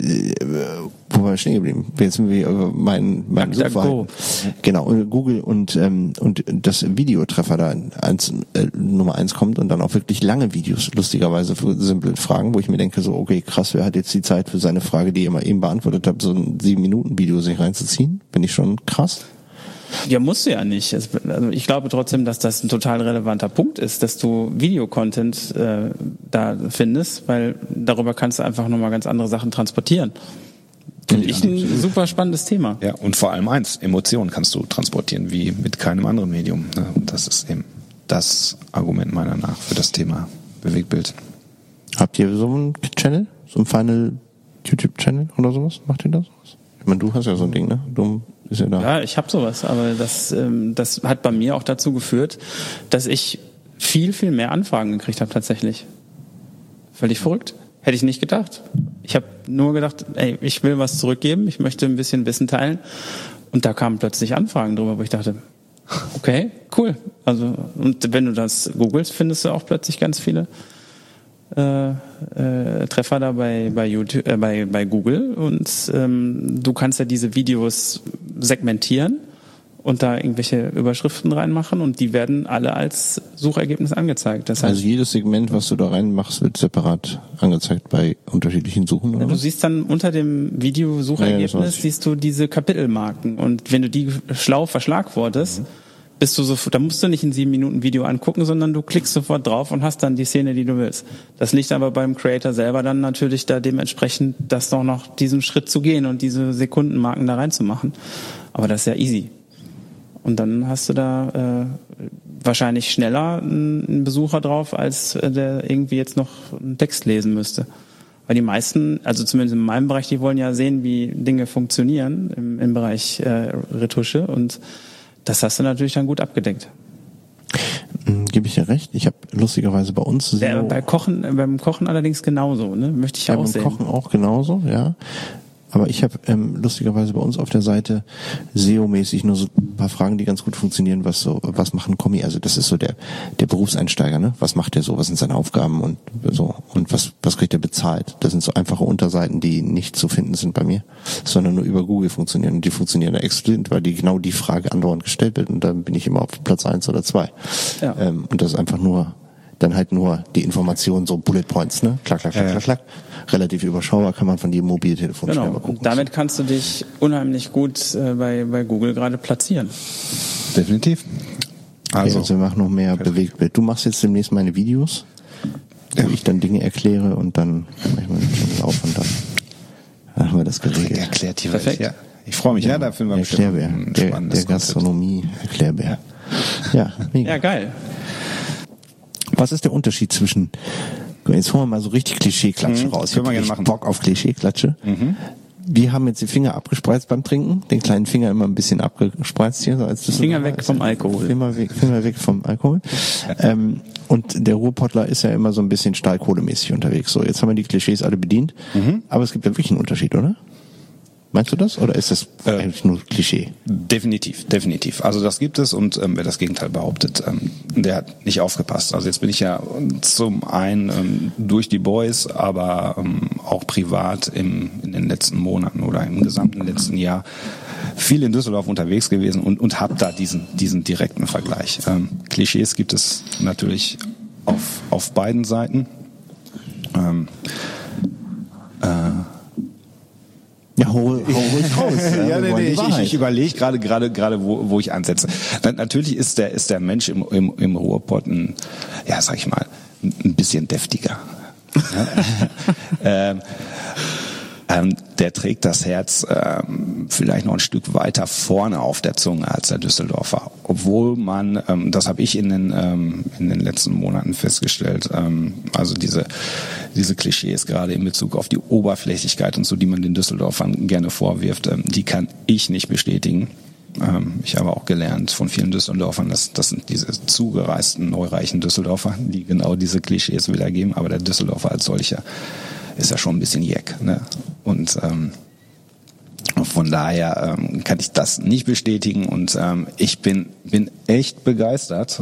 wo war ich stehen geblieben? Jetzt sind wir mein Suchverhalten. Genau, Google und das Videotreffer da Nummer 1 kommt und dann auch wirklich lange Videos, lustigerweise für simple Fragen, wo ich mir denke so, okay, krass, wer hat jetzt die Zeit für seine Frage, die ich immer eben beantwortet habe, so ein 7-Minuten-Video sich reinzuziehen? Bin ich schon krass. Ja, musst du ja nicht. Also ich glaube trotzdem, dass das ein total relevanter Punkt ist, dass du Videocontent da findest, weil darüber kannst du einfach nochmal ganz andere Sachen transportieren. Finde ich ein super spannendes Thema. Ja, und vor allem Emotionen kannst du transportieren, wie mit keinem anderen Medium. Und das ist eben das Argument meiner nach für das Thema Bewegtbild. Habt ihr so einen Channel? So einen Final YouTube-Channel oder sowas? Macht ihr das? Ich meine, du hast ja so ein Ding, ne? Ist ja da. Ja, ich habe sowas, aber das hat bei mir auch dazu geführt, dass ich viel, viel mehr Anfragen gekriegt habe tatsächlich. Völlig verrückt. Hätte ich nicht gedacht. Ich habe nur gedacht, ich will was zurückgeben, ich möchte ein bisschen Wissen teilen. Und da kamen plötzlich Anfragen drüber, wo ich dachte, okay, cool. Also, und wenn du das googelst, findest du auch plötzlich ganz viele Treffer da bei YouTube, bei Google und du kannst ja diese Videos segmentieren und da irgendwelche Überschriften reinmachen und die werden alle als Suchergebnis angezeigt. Das heißt, Also jedes Segment, was du da reinmachst, wird separat angezeigt bei unterschiedlichen Suchen, oder? du siehst dann unter dem Videosuchergebnis, Ja, das weiß ich. siehst du diese Kapitelmarken und wenn du die schlau verschlagwortest, bist du da musst du nicht ein 7 Minuten Video angucken, sondern du klickst sofort drauf und hast dann die Szene, die du willst. Das liegt aber beim Creator selber dann natürlich da dementsprechend, das doch noch diesen Schritt zu gehen und diese Sekundenmarken da reinzumachen. Aber das ist ja easy. Und dann hast du da wahrscheinlich schneller einen Besucher drauf, als der irgendwie jetzt noch einen Text lesen müsste. Weil die meisten, also zumindest in meinem Bereich, die wollen ja sehen, wie Dinge funktionieren im Bereich Retusche und das hast du natürlich dann gut abgedeckt. Gebe ich dir recht. Ich habe lustigerweise bei uns Beim Kochen allerdings genauso, ne? Möchte ich ja auch beim sehen. Kochen auch genauso, ja. Aber ich habe lustigerweise bei uns auf der Seite SEO-mäßig nur so ein paar Fragen, die ganz gut funktionieren, was macht ein Kommi? Also das ist so der Berufseinsteiger, ne? Was macht der so? Was sind seine Aufgaben und so? Und was kriegt er bezahlt? Das sind so einfache Unterseiten, die nicht zu finden sind bei mir, sondern nur über Google funktionieren. Und die funktionieren da exzellent, weil genau die Frage andauernd gestellt wird und dann bin ich immer auf Platz 1 oder 2. Ja. Und das ist einfach nur die Information, so Bullet Points, ne? Klack, klack, klack, klack, klack. Relativ überschaubar, kann man von jedem Mobiltelefon schnell Genau. mal gucken. Und damit kannst du dich unheimlich gut bei Google gerade platzieren. Definitiv. Also wir machen noch mehr Bewegtbild. Du machst jetzt demnächst meine Videos, wo ich dann Dinge erkläre und dann mache ich mal den Channel auf und dann haben wir das geregelt. Erklärt die Perfekt. Welt, ja. Ich freue mich, ja, da finden wir bestimmt Erklärbär, ein der spannendes Gastronomie Erklärbär. Ja, mega. Ja, geil. Was ist der Unterschied zwischen, jetzt holen wir mal so richtig Klischee-Klatsche raus. Ich können wir hab gerne richtig machen. Bock auf Klischee-Klatsche. Wir haben jetzt die Finger abgespreizt beim Trinken, den kleinen Finger immer ein bisschen abgespreizt hier. So als Finger weg vom Alkohol. Finger weg vom Alkohol. Und der Ruhrpottler ist ja immer so ein bisschen stahlkohlemäßig unterwegs. So, jetzt haben wir die Klischees alle bedient. Aber es gibt ja wirklich einen Unterschied, oder? Meinst du das? Oder ist das eigentlich nur Klischee? Definitiv. Also das gibt es und wer das Gegenteil behauptet, der hat nicht aufgepasst. Also jetzt bin ich ja zum einen durch die Boys, aber auch privat in den letzten Monaten oder im gesamten letzten Jahr viel in Düsseldorf unterwegs gewesen und habe da diesen direkten Vergleich. Klischees gibt es natürlich auf beiden Seiten. Ja, hol ruhig raus. Ja, ich überlege gerade, wo ich ansetze. Natürlich ist der Mensch im Ruhrpott ein bisschen deftiger. Der trägt das Herz vielleicht noch ein Stück weiter vorne auf der Zunge als der Düsseldorfer. Obwohl man, das habe ich in den letzten Monaten festgestellt, also diese Klischees gerade in Bezug auf die Oberflächlichkeit und so, die man den Düsseldorfern gerne vorwirft, die kann ich nicht bestätigen. Ich habe auch gelernt von vielen Düsseldorfern, das sind diese zugereisten, neureichen Düsseldorfer, die genau diese Klischees wiedergeben, aber der Düsseldorfer als solcher ist ja schon ein bisschen jeck, ne? Und von daher kann ich das nicht bestätigen und ich bin echt begeistert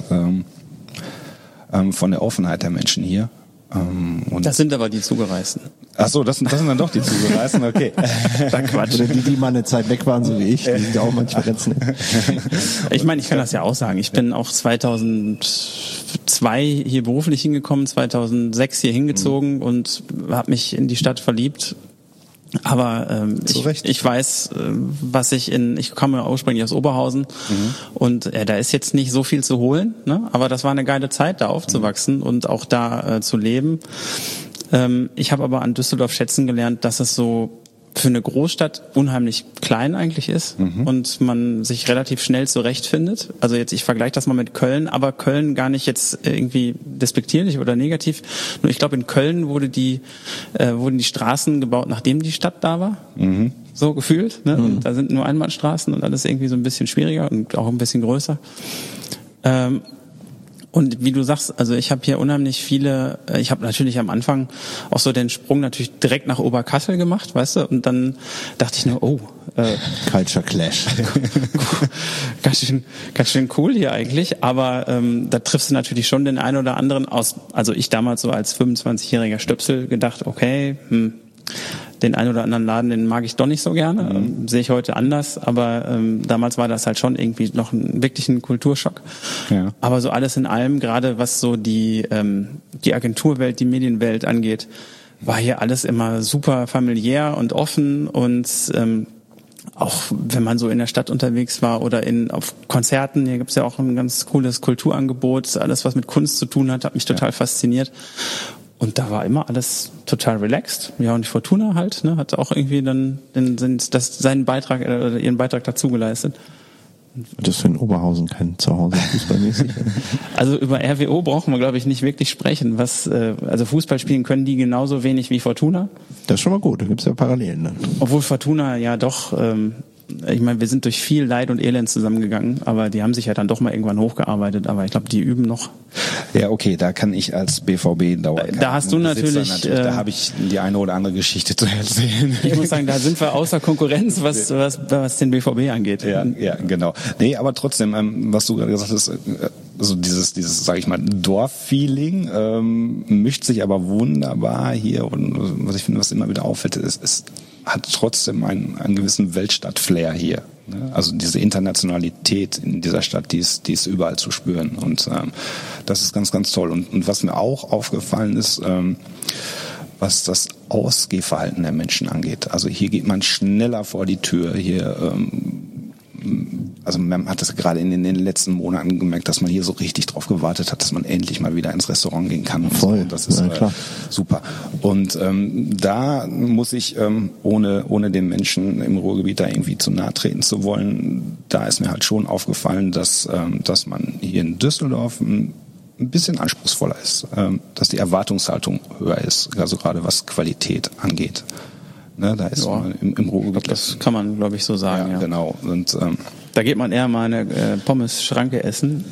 von der Offenheit der Menschen hier. Und Das sind aber die Zugereisten. Ach so, das sind dann doch die Zugereisten, okay. Quatsch. Oder die mal eine Zeit weg waren, so wie ich, die sind ja auch manchmal ganz nett. Ich meine, ich kann das ja auch sagen. Ich bin auch 2002 hier beruflich hingekommen, 2006 hier hingezogen und habe mich in die Stadt verliebt. Aber ich weiß, ich komme ja ursprünglich aus Oberhausen und da ist jetzt nicht so viel zu holen, ne? Aber das war eine geile Zeit, da aufzuwachsen und auch da zu leben. Ich habe aber an Düsseldorf schätzen gelernt, dass es so für eine Großstadt unheimlich klein eigentlich ist und man sich relativ schnell zurechtfindet. Also jetzt, ich vergleiche das mal mit Köln, aber Köln gar nicht jetzt irgendwie despektierlich oder negativ. Nur ich glaube, in Köln wurden die Straßen gebaut, nachdem die Stadt da war. So gefühlt. Ne? Und da sind nur Einbahnstraßen und alles irgendwie so ein bisschen schwieriger und auch ein bisschen größer. Und wie du sagst, also ich habe hier unheimlich viele, ich habe natürlich am Anfang auch so den Sprung natürlich direkt nach Oberkassel gemacht, weißt du, und dann dachte ich nur, Culture Clash. ganz schön cool hier eigentlich, aber da triffst du natürlich schon den einen oder anderen also ich damals so als 25-jähriger Stöpsel gedacht, okay, den einen oder anderen Laden, den mag ich doch nicht so gerne. Sehe ich heute anders, aber damals war das halt schon irgendwie noch wirklich ein Kulturschock. Ja. Aber so alles in allem, gerade was so die Agenturwelt, die Medienwelt angeht, war hier alles immer super familiär und offen und auch wenn man so in der Stadt unterwegs war oder auf Konzerten, hier gibt's ja auch ein ganz cooles Kulturangebot, alles was mit Kunst zu tun hat mich total fasziniert. Und da war immer alles total relaxed. Ja, und die Fortuna halt, ne, hat auch irgendwie dann seinen Beitrag oder ihren Beitrag dazu geleistet. Das ist in Oberhausen kein Zuhause fußballmäßig. Also über RWO brauchen wir, glaube ich, nicht wirklich sprechen. Also Fußball spielen können die genauso wenig wie Fortuna. Das ist schon mal gut, da gibt's ja Parallelen dann. Obwohl Fortuna ja doch, ich meine, wir sind durch viel Leid und Elend zusammengegangen, aber die haben sich ja dann doch mal irgendwann hochgearbeitet, aber ich glaube, die üben noch. Ja, okay, da kann ich als BVB-Dauer. Da hast du natürlich, da habe ich die eine oder andere Geschichte zu erzählen. Ich muss sagen, da sind wir außer Konkurrenz, was den BVB angeht. Ja, genau. Nee, aber trotzdem, was du gerade gesagt hast, also dieses, sag ich mal, Dorffeeling mischt sich aber wunderbar hier und was ich finde, was immer wieder auffällt, ist hat trotzdem einen gewissen Weltstadt-Flair hier. Also diese Internationalität in dieser Stadt, die ist überall zu spüren. Und das ist ganz, ganz toll. Und was mir auch aufgefallen ist, was das Ausgehverhalten der Menschen angeht. Also hier geht man schneller vor die Tür. Hier, also man hat das gerade in den letzten Monaten gemerkt, dass man hier so richtig drauf gewartet hat, dass man endlich mal wieder ins Restaurant gehen kann. Und voll, so. Das ist klar. Super. Und da muss ich, ohne den Menschen im Ruhrgebiet da irgendwie zu nahe treten zu wollen, da ist mir halt schon aufgefallen, dass man hier in Düsseldorf ein bisschen anspruchsvoller ist, dass die Erwartungshaltung höher ist, also gerade was Qualität angeht. Ne, da ist man im Ruhrgebiet. Das kann man, glaube ich, so sagen. Ja, genau. Und da geht man eher mal eine Pommes-Schranke essen.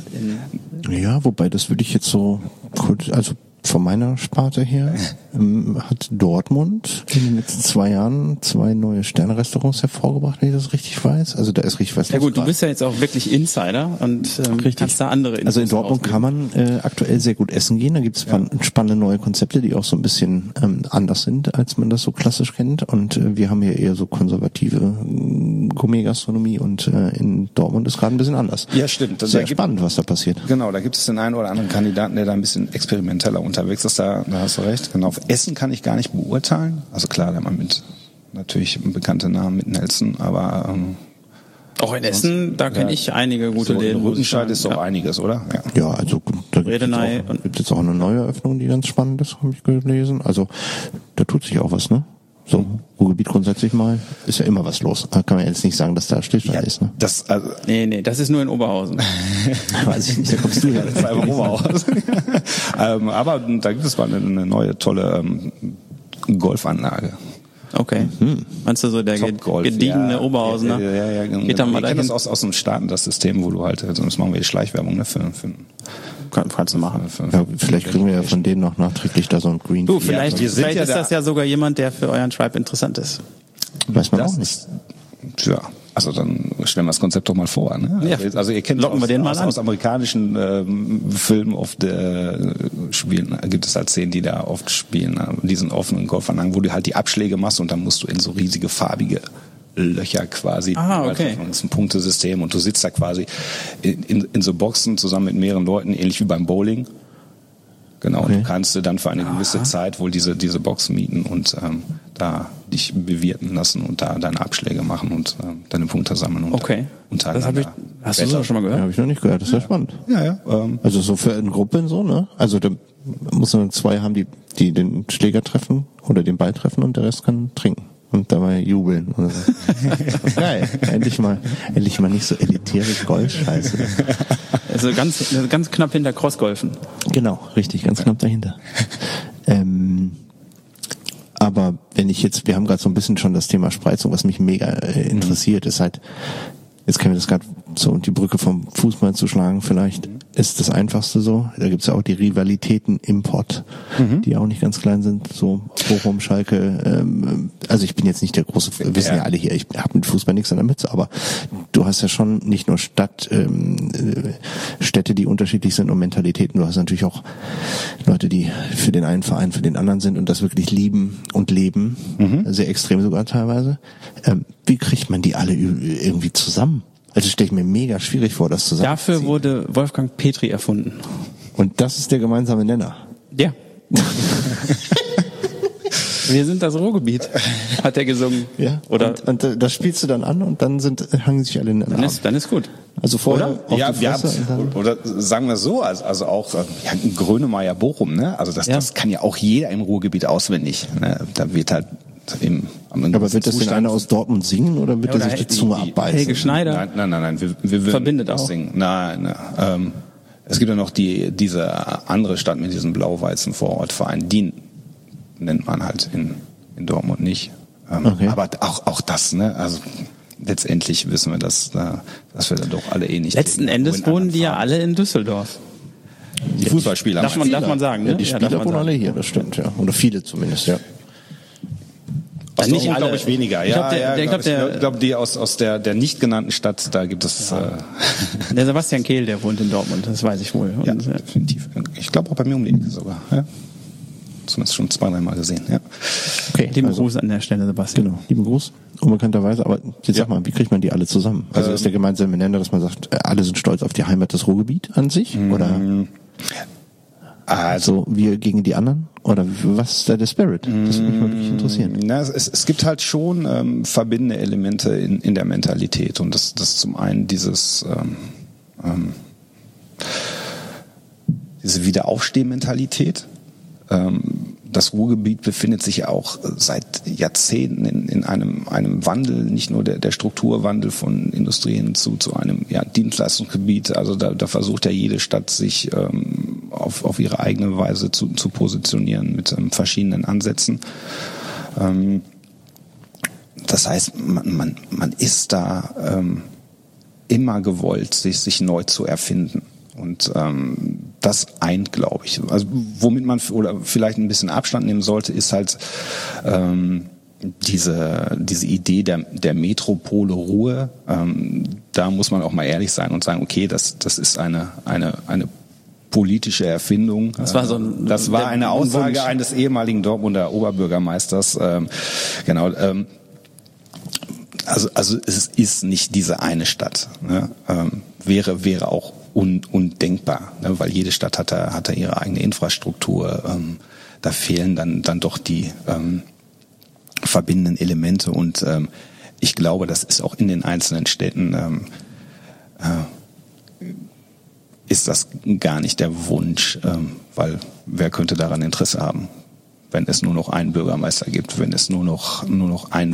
Ja, wobei das würde ich jetzt so, also von meiner Sparte her, hat Dortmund in den letzten 2 Jahren 2 neue Sterne-Restaurants hervorgebracht, wenn ich das richtig weiß. Also da ist richtig was. Ja gut, du bist ja jetzt auch wirklich Insider und kannst da andere Infos. Also in Dortmund kann man aktuell sehr gut essen gehen. Da gibt es spannende neue Konzepte, die auch so ein bisschen anders sind, als man das so klassisch kennt. Und wir haben hier eher so konservative Gourmet-Gastronomie und in Dortmund ist gerade ein bisschen anders. Ja, stimmt. Sehr spannend, was da passiert. Genau, da gibt es den einen oder anderen Kandidaten, der da ein bisschen experimenteller unterwegs ist. Da hast du recht. Genau. Essen kann ich gar nicht beurteilen. Also klar, da hat man mit natürlich bekannte Namen mit Nelson, aber auch in Essen, da kenne ich einige gute so Läden. In Rüttenscheid ist doch einiges, oder? Ja, also da gibt es jetzt auch eine neue Eröffnung, die ganz spannend ist, habe ich gelesen. Also da tut sich auch was, ne? So, Ruhrgebiet grundsätzlich mal, ist ja immer was los. Da kann man jetzt nicht sagen, dass da Stillstand ist, ne? Nee, das ist nur in Oberhausen. Weiß ich nicht, da kommst du ja. Das ist einfach Oberhausen. Aber da gibt es mal eine neue, tolle Golfanlage. Okay. Meinst du so der gediegene Oberhausener? Ja, genau. Geht da mal dahin? Das aus dem Staaten, das System, wo du halt, sonst machen wir die Schleichwerbung, ne, für kannst du machen. Ja, vielleicht kriegen wir ja von denen noch nachträglich da so ein Green. Du, vielleicht ist das ja sogar jemand, der für euren Tribe interessant ist. Weiß man auch nicht. Tja, also dann stellen wir das Konzept doch mal vor. Ne? Ja. Also ihr kennt aus amerikanischen Filmen oft spielen, gibt es halt Szenen, die da oft spielen, diesen offenen Golfanlagen, wo du halt die Abschläge machst und dann musst du in so riesige farbige Löcher quasi. Okay. Das ist ein Punktesystem und du sitzt da quasi in so Boxen zusammen mit mehreren Leuten, ähnlich wie beim Bowling. Genau, okay. Du kannst dann für eine gewisse Zeit wohl diese Box mieten und da dich bewirten lassen und da deine Abschläge machen und deine Punkte sammeln. Und hast du das schon mal gehört? Ja, habe ich noch nicht gehört, das ist ja spannend. Ja. Also so für eine Gruppe so, ne? Also da muss man 2 haben, die den Schläger treffen oder den Ball treffen und der Rest kann trinken. Und dabei jubeln oder so. Geil. Endlich mal nicht so elitäre Golfscheiße. Also ganz knapp hinter Crossgolfen. Genau, richtig, ganz knapp dahinter. Aber wenn ich jetzt, wir haben gerade so ein bisschen schon das Thema Spreizung, was mich mega interessiert, ist halt, jetzt können wir das gerade so die Brücke vom Fußball zu schlagen, vielleicht ist das Einfachste so. Da gibt's ja auch die Rivalitäten im Pott, die auch nicht ganz klein sind, so Bochum, Schalke. Also ich bin jetzt nicht der große, wissen ja alle hier, ich habe mit Fußball nichts an der Mütze, aber du hast ja schon nicht nur Stadtteile Städte, die unterschiedlich sind und Mentalitäten. Du hast natürlich auch Leute, die für den einen Verein, für den anderen sind und das wirklich lieben und leben. Sehr extrem sogar teilweise. Wie kriegt man die alle irgendwie zusammen? Also stelle ich mir mega schwierig vor, das zusammen. Dafür wurde Wolfgang Petri erfunden. Und das ist der gemeinsame Nenner. Ja. Wir sind das Ruhrgebiet, hat er gesungen. Ja. Oder und das spielst du dann an und dann hangen sich alle in den Arm. dann ist gut. Also vorher Oder? auf Ja, die wir Fresse und dann oder sagen wir so, also auch Grönemeyer Bochum, ne? Also das kann ja auch jeder im Ruhrgebiet auswendig. Ne? Da wird halt aber wird das denn einer aus Dortmund singen oder wird Ja, er oder sich die Zunge abbeißen? Helge Schneider. Nein, wir würden Verbindet das auch. singen. Nein. Es gibt ja noch diese andere Stadt mit diesem blau-weißen Vorortverein, die nennt man halt in Dortmund nicht. Okay. Aber auch das, ne? Also letztendlich wissen wir, dass wir dann doch alle ähnlich Letzten Endes wohnen die ja alle in Düsseldorf. die Fußballspieler. Darf man sagen, ne? Ja, die Ja, Spieler darf man wohnen sagen. alle hier, das stimmt, ja. Oder viele zumindest, ja. Aus Nicht Dortmund, alle. glaube ich, weniger. Ich glaub, Ich glaube, die aus der nicht genannten Stadt, da gibt es Der Sebastian Kehl, der wohnt in Dortmund, das weiß ich wohl. ja, Und, definitiv. Ich glaube auch bei mir um die Ecke sogar. Ja. Zumindest schon 2-3 Mal gesehen. Ja. Okay, lieben Gruß an der Stelle, Sebastian. Genau, lieben Gruß, unbekannterweise. Aber jetzt sag mal, wie kriegt man die alle zusammen? Also ist der gemeinsame Nenner, dass man sagt, alle sind stolz auf die Heimat des Ruhrgebiet an sich? Oder also wir gegen die anderen? Oder was ist da der Spirit? Das würde mich mal wirklich interessieren. Na, es gibt halt schon verbindende Elemente in der Mentalität. Und das zum einen diese Wiederaufstehmentalität. Das Ruhrgebiet befindet sich ja auch seit Jahrzehnten in einem Wandel, nicht nur der Strukturwandel von Industrien zu einem Dienstleistungsgebiet. Also da versucht ja jede Stadt sich auf ihre eigene Weise zu positionieren mit verschiedenen Ansätzen. Das heißt, man ist da immer gewollt, sich neu zu erfinden. Und das eint, glaube ich. Also womit man oder vielleicht ein bisschen Abstand nehmen sollte, ist halt diese Idee der Metropole Ruhr. Da muss man auch mal ehrlich sein und sagen, okay, das ist eine politische Erfindung. Das war eine Aussage eines ehemaligen Dortmunder Oberbürgermeisters. Genau. Also es ist nicht diese eine Stadt. Ne? Wäre auch undenkbar, ne? Weil jede Stadt hat da ihre eigene Infrastruktur. Da fehlen dann doch die verbindenden Elemente und ich glaube, das ist auch in den einzelnen Städten ist das gar nicht der Wunsch, weil wer könnte daran Interesse haben, wenn es nur noch einen Bürgermeister gibt, wenn es nur noch einen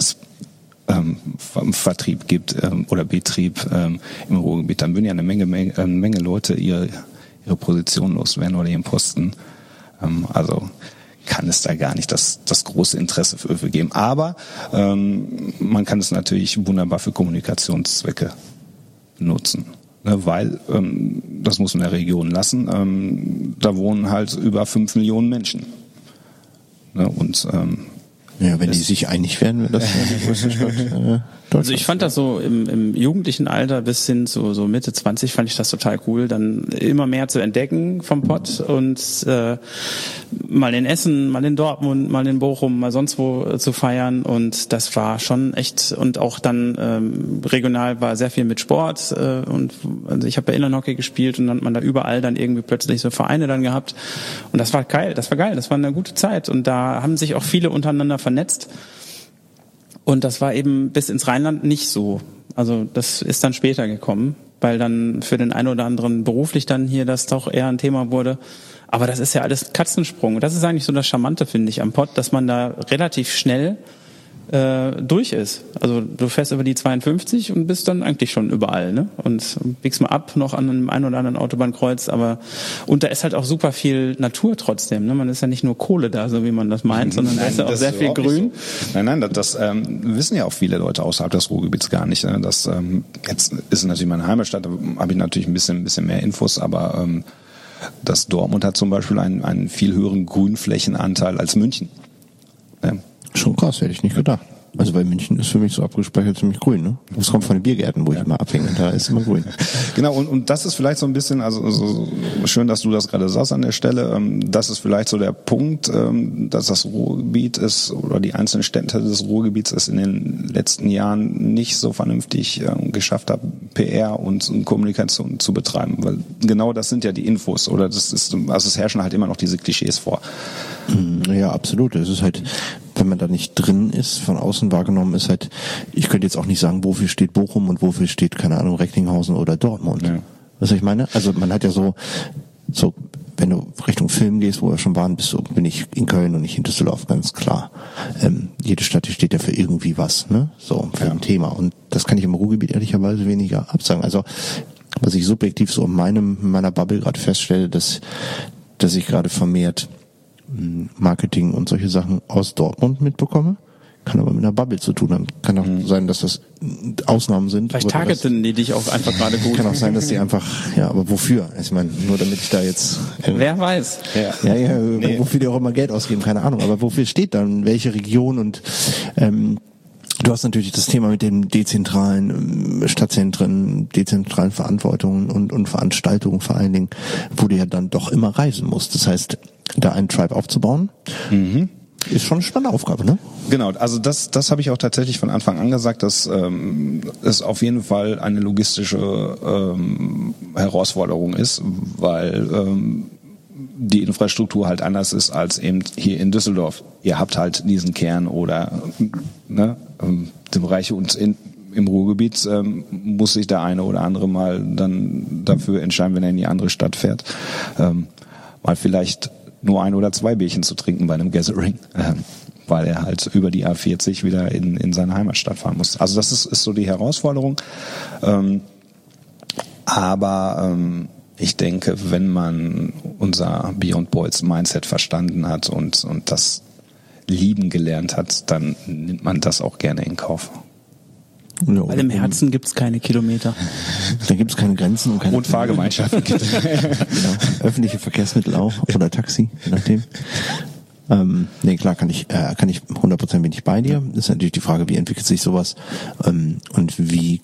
Vertrieb gibt oder Betrieb im Ruhrgebiet, dann würden ja eine Menge Leute ihre Position loswerden oder ihren Posten. Also kann es da gar nicht das große Interesse für geben. Aber man kann es natürlich wunderbar für Kommunikationszwecke nutzen. Ne, weil, das muss man der Region lassen, da wohnen halt über 5 Millionen Menschen. Ne, und ja, wenn die sich einig werden, wäre das die größte Stadt Deutschlands. Also ich fand das so im jugendlichen Alter bis hin zu so Mitte 20 fand ich das total cool, dann immer mehr zu entdecken vom Pott und mal in Essen, mal in Dortmund, mal in Bochum, mal sonst wo zu feiern und das war schon echt und auch dann regional war sehr viel mit Sport und also ich habe ja Inlandhockey gespielt und dann hat man da überall dann irgendwie plötzlich so Vereine dann gehabt und das war geil, das war eine gute Zeit und da haben sich auch viele untereinander vernetzt. Und das war eben bis ins Rheinland nicht so. Also das ist dann später gekommen, weil dann für den einen oder anderen beruflich dann hier das doch eher ein Thema wurde. Aber das ist ja alles Katzensprung. Und das ist eigentlich so das Charmante, finde ich, am Pott, dass man da relativ schnell durch ist. Also du fährst über die 52 und bist dann eigentlich schon überall, ne? Und biegst mal ab noch an einem einen oder anderen Autobahnkreuz, und da ist halt auch super viel Natur trotzdem, ne? Man ist ja nicht nur Kohle da, so wie man das meint, sondern da ist ja auch sehr viel Grün. So. Nein, das wissen ja auch viele Leute außerhalb des Ruhrgebiets gar nicht. Ne? Das jetzt ist natürlich meine Heimatstadt, da habe ich natürlich ein bisschen mehr Infos, aber das Dortmund hat zum Beispiel einen viel höheren Grünflächenanteil als München. Ne? Schon krass, hätte ich nicht gedacht. Also weil München ist für mich so abgespeichert ziemlich grün, ne? Das kommt von den Biergärten, wo ich immer abhänge, da ist immer grün. Genau, und das ist vielleicht so ein bisschen, also so schön, dass du das gerade sagst an der Stelle, das ist vielleicht so der Punkt, dass das Ruhrgebiet ist, oder die einzelnen Städte des Ruhrgebiets es in den letzten Jahren nicht so vernünftig geschafft haben, PR und Kommunikation zu betreiben, weil genau das sind ja die Infos, oder das ist, also es herrschen halt immer noch diese Klischees vor. Ja, absolut. Es ist halt, wenn man da nicht drin ist, von außen wahrgenommen ist halt, ich könnte jetzt auch nicht sagen, wofür steht Bochum und wofür steht, keine Ahnung, Recklinghausen oder Dortmund. Ja. Was ich meine? Also man hat ja so, wenn du Richtung Film gehst, wo wir schon waren, bin ich in Köln und nicht in Düsseldorf, ganz klar. Jede Stadt steht ja für irgendwie was, ne? So, für ein Thema. Und das kann ich im Ruhrgebiet ehrlicherweise weniger absagen. Also, was ich subjektiv so in meiner Bubble gerade feststelle, dass ich gerade vermehrt Marketing und solche Sachen aus Dortmund mitbekomme. Kann aber mit einer Bubble zu tun haben. Kann auch sein, dass das Ausnahmen sind. Vielleicht targeten die dich auch einfach gerade gut. Kann auch sein, dass die einfach, ja, aber wofür? Ich meine, nur damit ich da jetzt... Wer weiß. Ja, nee. Wofür die auch immer Geld ausgeben, keine Ahnung. Aber wofür steht dann welche Region? Und du hast natürlich das Thema mit den dezentralen Stadtzentren, dezentralen Verantwortungen und Veranstaltungen vor allen Dingen, wo du ja dann doch immer reisen musst. Das heißt, da einen Tribe aufzubauen, ist schon eine spannende Aufgabe, ne? Genau, also das habe ich auch tatsächlich von Anfang an gesagt, dass es auf jeden Fall eine logistische Herausforderung ist, weil die Infrastruktur halt anders ist als eben hier in Düsseldorf. Ihr habt halt diesen Kern oder die Bereiche und im Ruhrgebiet muss sich der eine oder andere mal dann dafür entscheiden, wenn er in die andere Stadt fährt, mal vielleicht nur 1 oder 2 Bierchen zu trinken bei einem Gathering, weil er halt über die A40 wieder in seine Heimatstadt fahren muss. Also das ist so die Herausforderung. Aber ich denke, wenn man unser Beyond Boys Mindset verstanden hat und das lieben gelernt hat, dann nimmt man das auch gerne in Kauf. Ja, weil im Herzen gibt's keine Kilometer. Da gibt's keine Grenzen und Fahrgemeinschaften. Genau. Öffentliche Verkehrsmittel auch oder Taxi, je nachdem. Nee, klar kann ich 100% bin ich bei dir. Das ist natürlich die Frage, wie entwickelt sich sowas und wie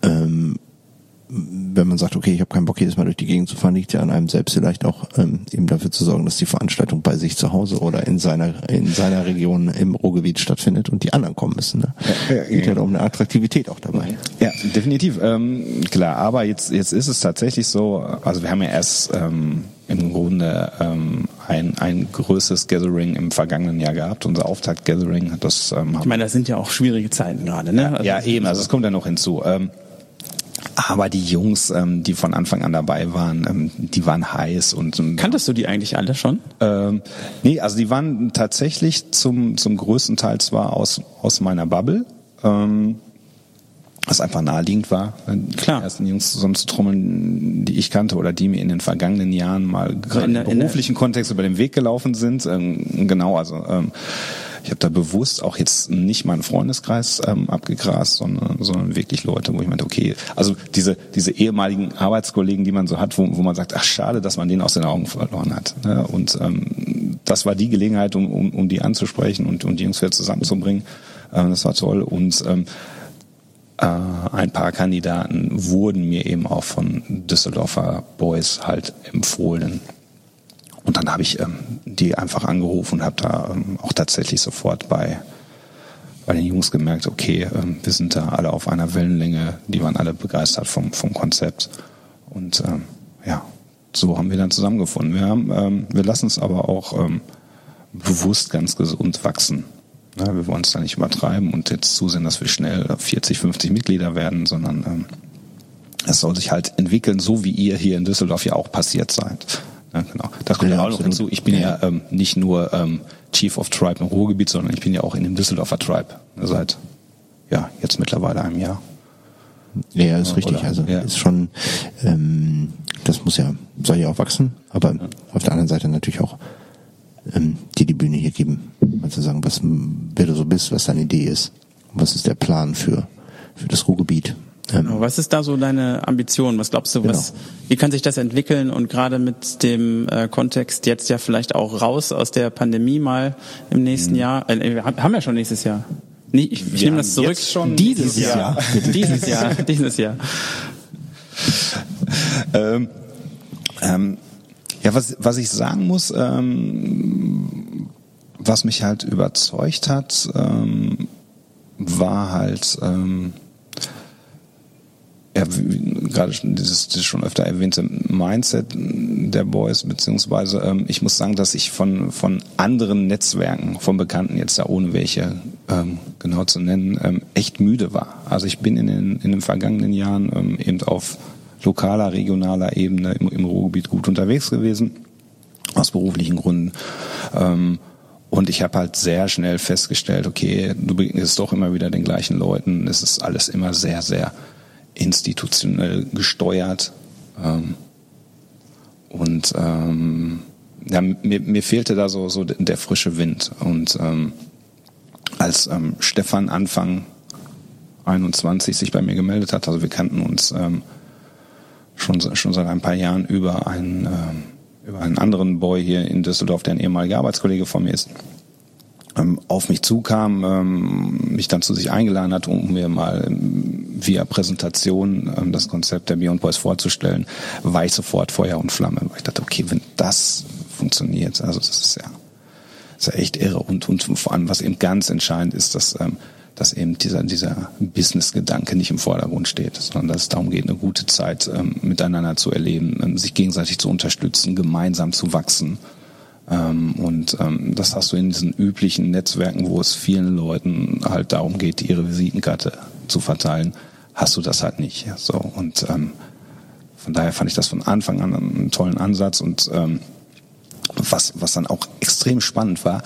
wenn man sagt, okay, ich habe keinen Bock, jedes Mal durch die Gegend zu fahren, liegt ja an einem selbst vielleicht auch eben dafür zu sorgen, dass die Veranstaltung bei sich zu Hause oder in seiner Region im Ruhrgebiet stattfindet und die anderen kommen müssen. Ne? Geht ja um eine Attraktivität auch dabei. Ja, definitiv. Klar, aber jetzt ist es tatsächlich so, also wir haben ja erst im Grunde ein größeres Gathering im vergangenen Jahr gehabt, unser Auftakt-Gathering. Ich meine, das sind ja auch schwierige Zeiten gerade, ne? Ja, eben, also es kommt ja noch hinzu. Aber die Jungs, die von Anfang an dabei waren, die waren heiß und kanntest du die eigentlich alle schon? Nee, also die waren tatsächlich zum größten Teil zwar aus meiner Bubble, was einfach naheliegend war, die ersten Jungs zusammenzutrommeln, die ich kannte oder die mir in den vergangenen Jahren mal gerade im beruflichen Kontext über den Weg gelaufen sind. Genau, also ich habe da bewusst auch jetzt nicht meinen Freundeskreis abgegrast, sondern wirklich Leute, wo ich meinte, okay, also diese ehemaligen Arbeitskollegen, die man so hat, wo man sagt, ach schade, dass man den aus den Augen verloren hat. Ne? Und das war die Gelegenheit, um die anzusprechen und die Jungs wieder zusammenzubringen. Das war toll. Und ein paar Kandidaten wurden mir eben auch von Düsseldorfer Boys halt empfohlen. Und dann habe ich die einfach angerufen und habe da auch tatsächlich sofort bei den Jungs gemerkt, okay, wir sind da alle auf einer Wellenlänge, die waren alle begeistert vom Konzept. Und so haben wir dann zusammengefunden. Wir lassen es aber auch bewusst ganz gesund wachsen. Ja, wir wollen es da nicht übertreiben und jetzt zusehen, dass wir schnell 40, 50 Mitglieder werden, sondern es soll sich halt entwickeln, so wie ihr hier in Düsseldorf ja auch passiert seid. Ja, genau. Das kommt ja auch noch hinzu. Ich bin ja nicht nur Chief of Tribe im Ruhrgebiet, sondern ich bin ja auch in dem Düsseldorfer Tribe seit jetzt mittlerweile einem Jahr. Ja, ist richtig. Ist schon, das soll ja auch wachsen, aber auf der anderen Seite natürlich auch dir die Bühne hier geben, mal zu sagen, wer du so bist, was deine Idee ist, was ist der Plan für das Ruhrgebiet. Was ist da so deine Ambition? Was glaubst du, wie kann sich das entwickeln? Und gerade mit dem Kontext jetzt ja vielleicht auch raus aus der Pandemie mal im nächsten Jahr. Wir haben ja schon nächstes Jahr. Nee, ich nehme das zurück. Schon Dieses Jahr. Dieses Jahr. Ja, was ich sagen muss, was mich halt überzeugt hat, war halt gerade dieses schon öfter erwähnte Mindset der Boys, beziehungsweise ich muss sagen, dass ich von anderen Netzwerken, von Bekannten jetzt da ohne welche genau zu nennen, echt müde war. Also ich bin in den vergangenen Jahren eben auf lokaler, regionaler Ebene im Ruhrgebiet gut unterwegs gewesen, aus beruflichen Gründen. Und ich habe halt sehr schnell festgestellt, okay, du begegnest doch immer wieder den gleichen Leuten. Es ist alles immer sehr, sehr institutionell gesteuert. Mir fehlte da so der frische Wind. Und als Stefan Anfang 21 sich bei mir gemeldet hat, also wir kannten uns schon seit ein paar Jahren über einen anderen Boy hier in Düsseldorf, der ein ehemaliger Arbeitskollege von mir ist, auf mich zukam, mich dann zu sich eingeladen hat, um mir mal via Präsentation das Konzept der Beyond Boys vorzustellen, war ich sofort Feuer und Flamme. Weil ich dachte, okay, wenn das funktioniert, also das ist ja echt irre. Und vor allem, was eben ganz entscheidend ist, dass eben dieser Business-Gedanke nicht im Vordergrund steht, sondern dass es darum geht, eine gute Zeit miteinander zu erleben, sich gegenseitig zu unterstützen, gemeinsam zu wachsen. Das hast du in diesen üblichen Netzwerken, wo es vielen Leuten halt darum geht, ihre Visitenkarte zu verteilen, hast du das halt nicht. So, und von daher fand ich das von Anfang an einen tollen Ansatz. Und was dann auch extrem spannend war,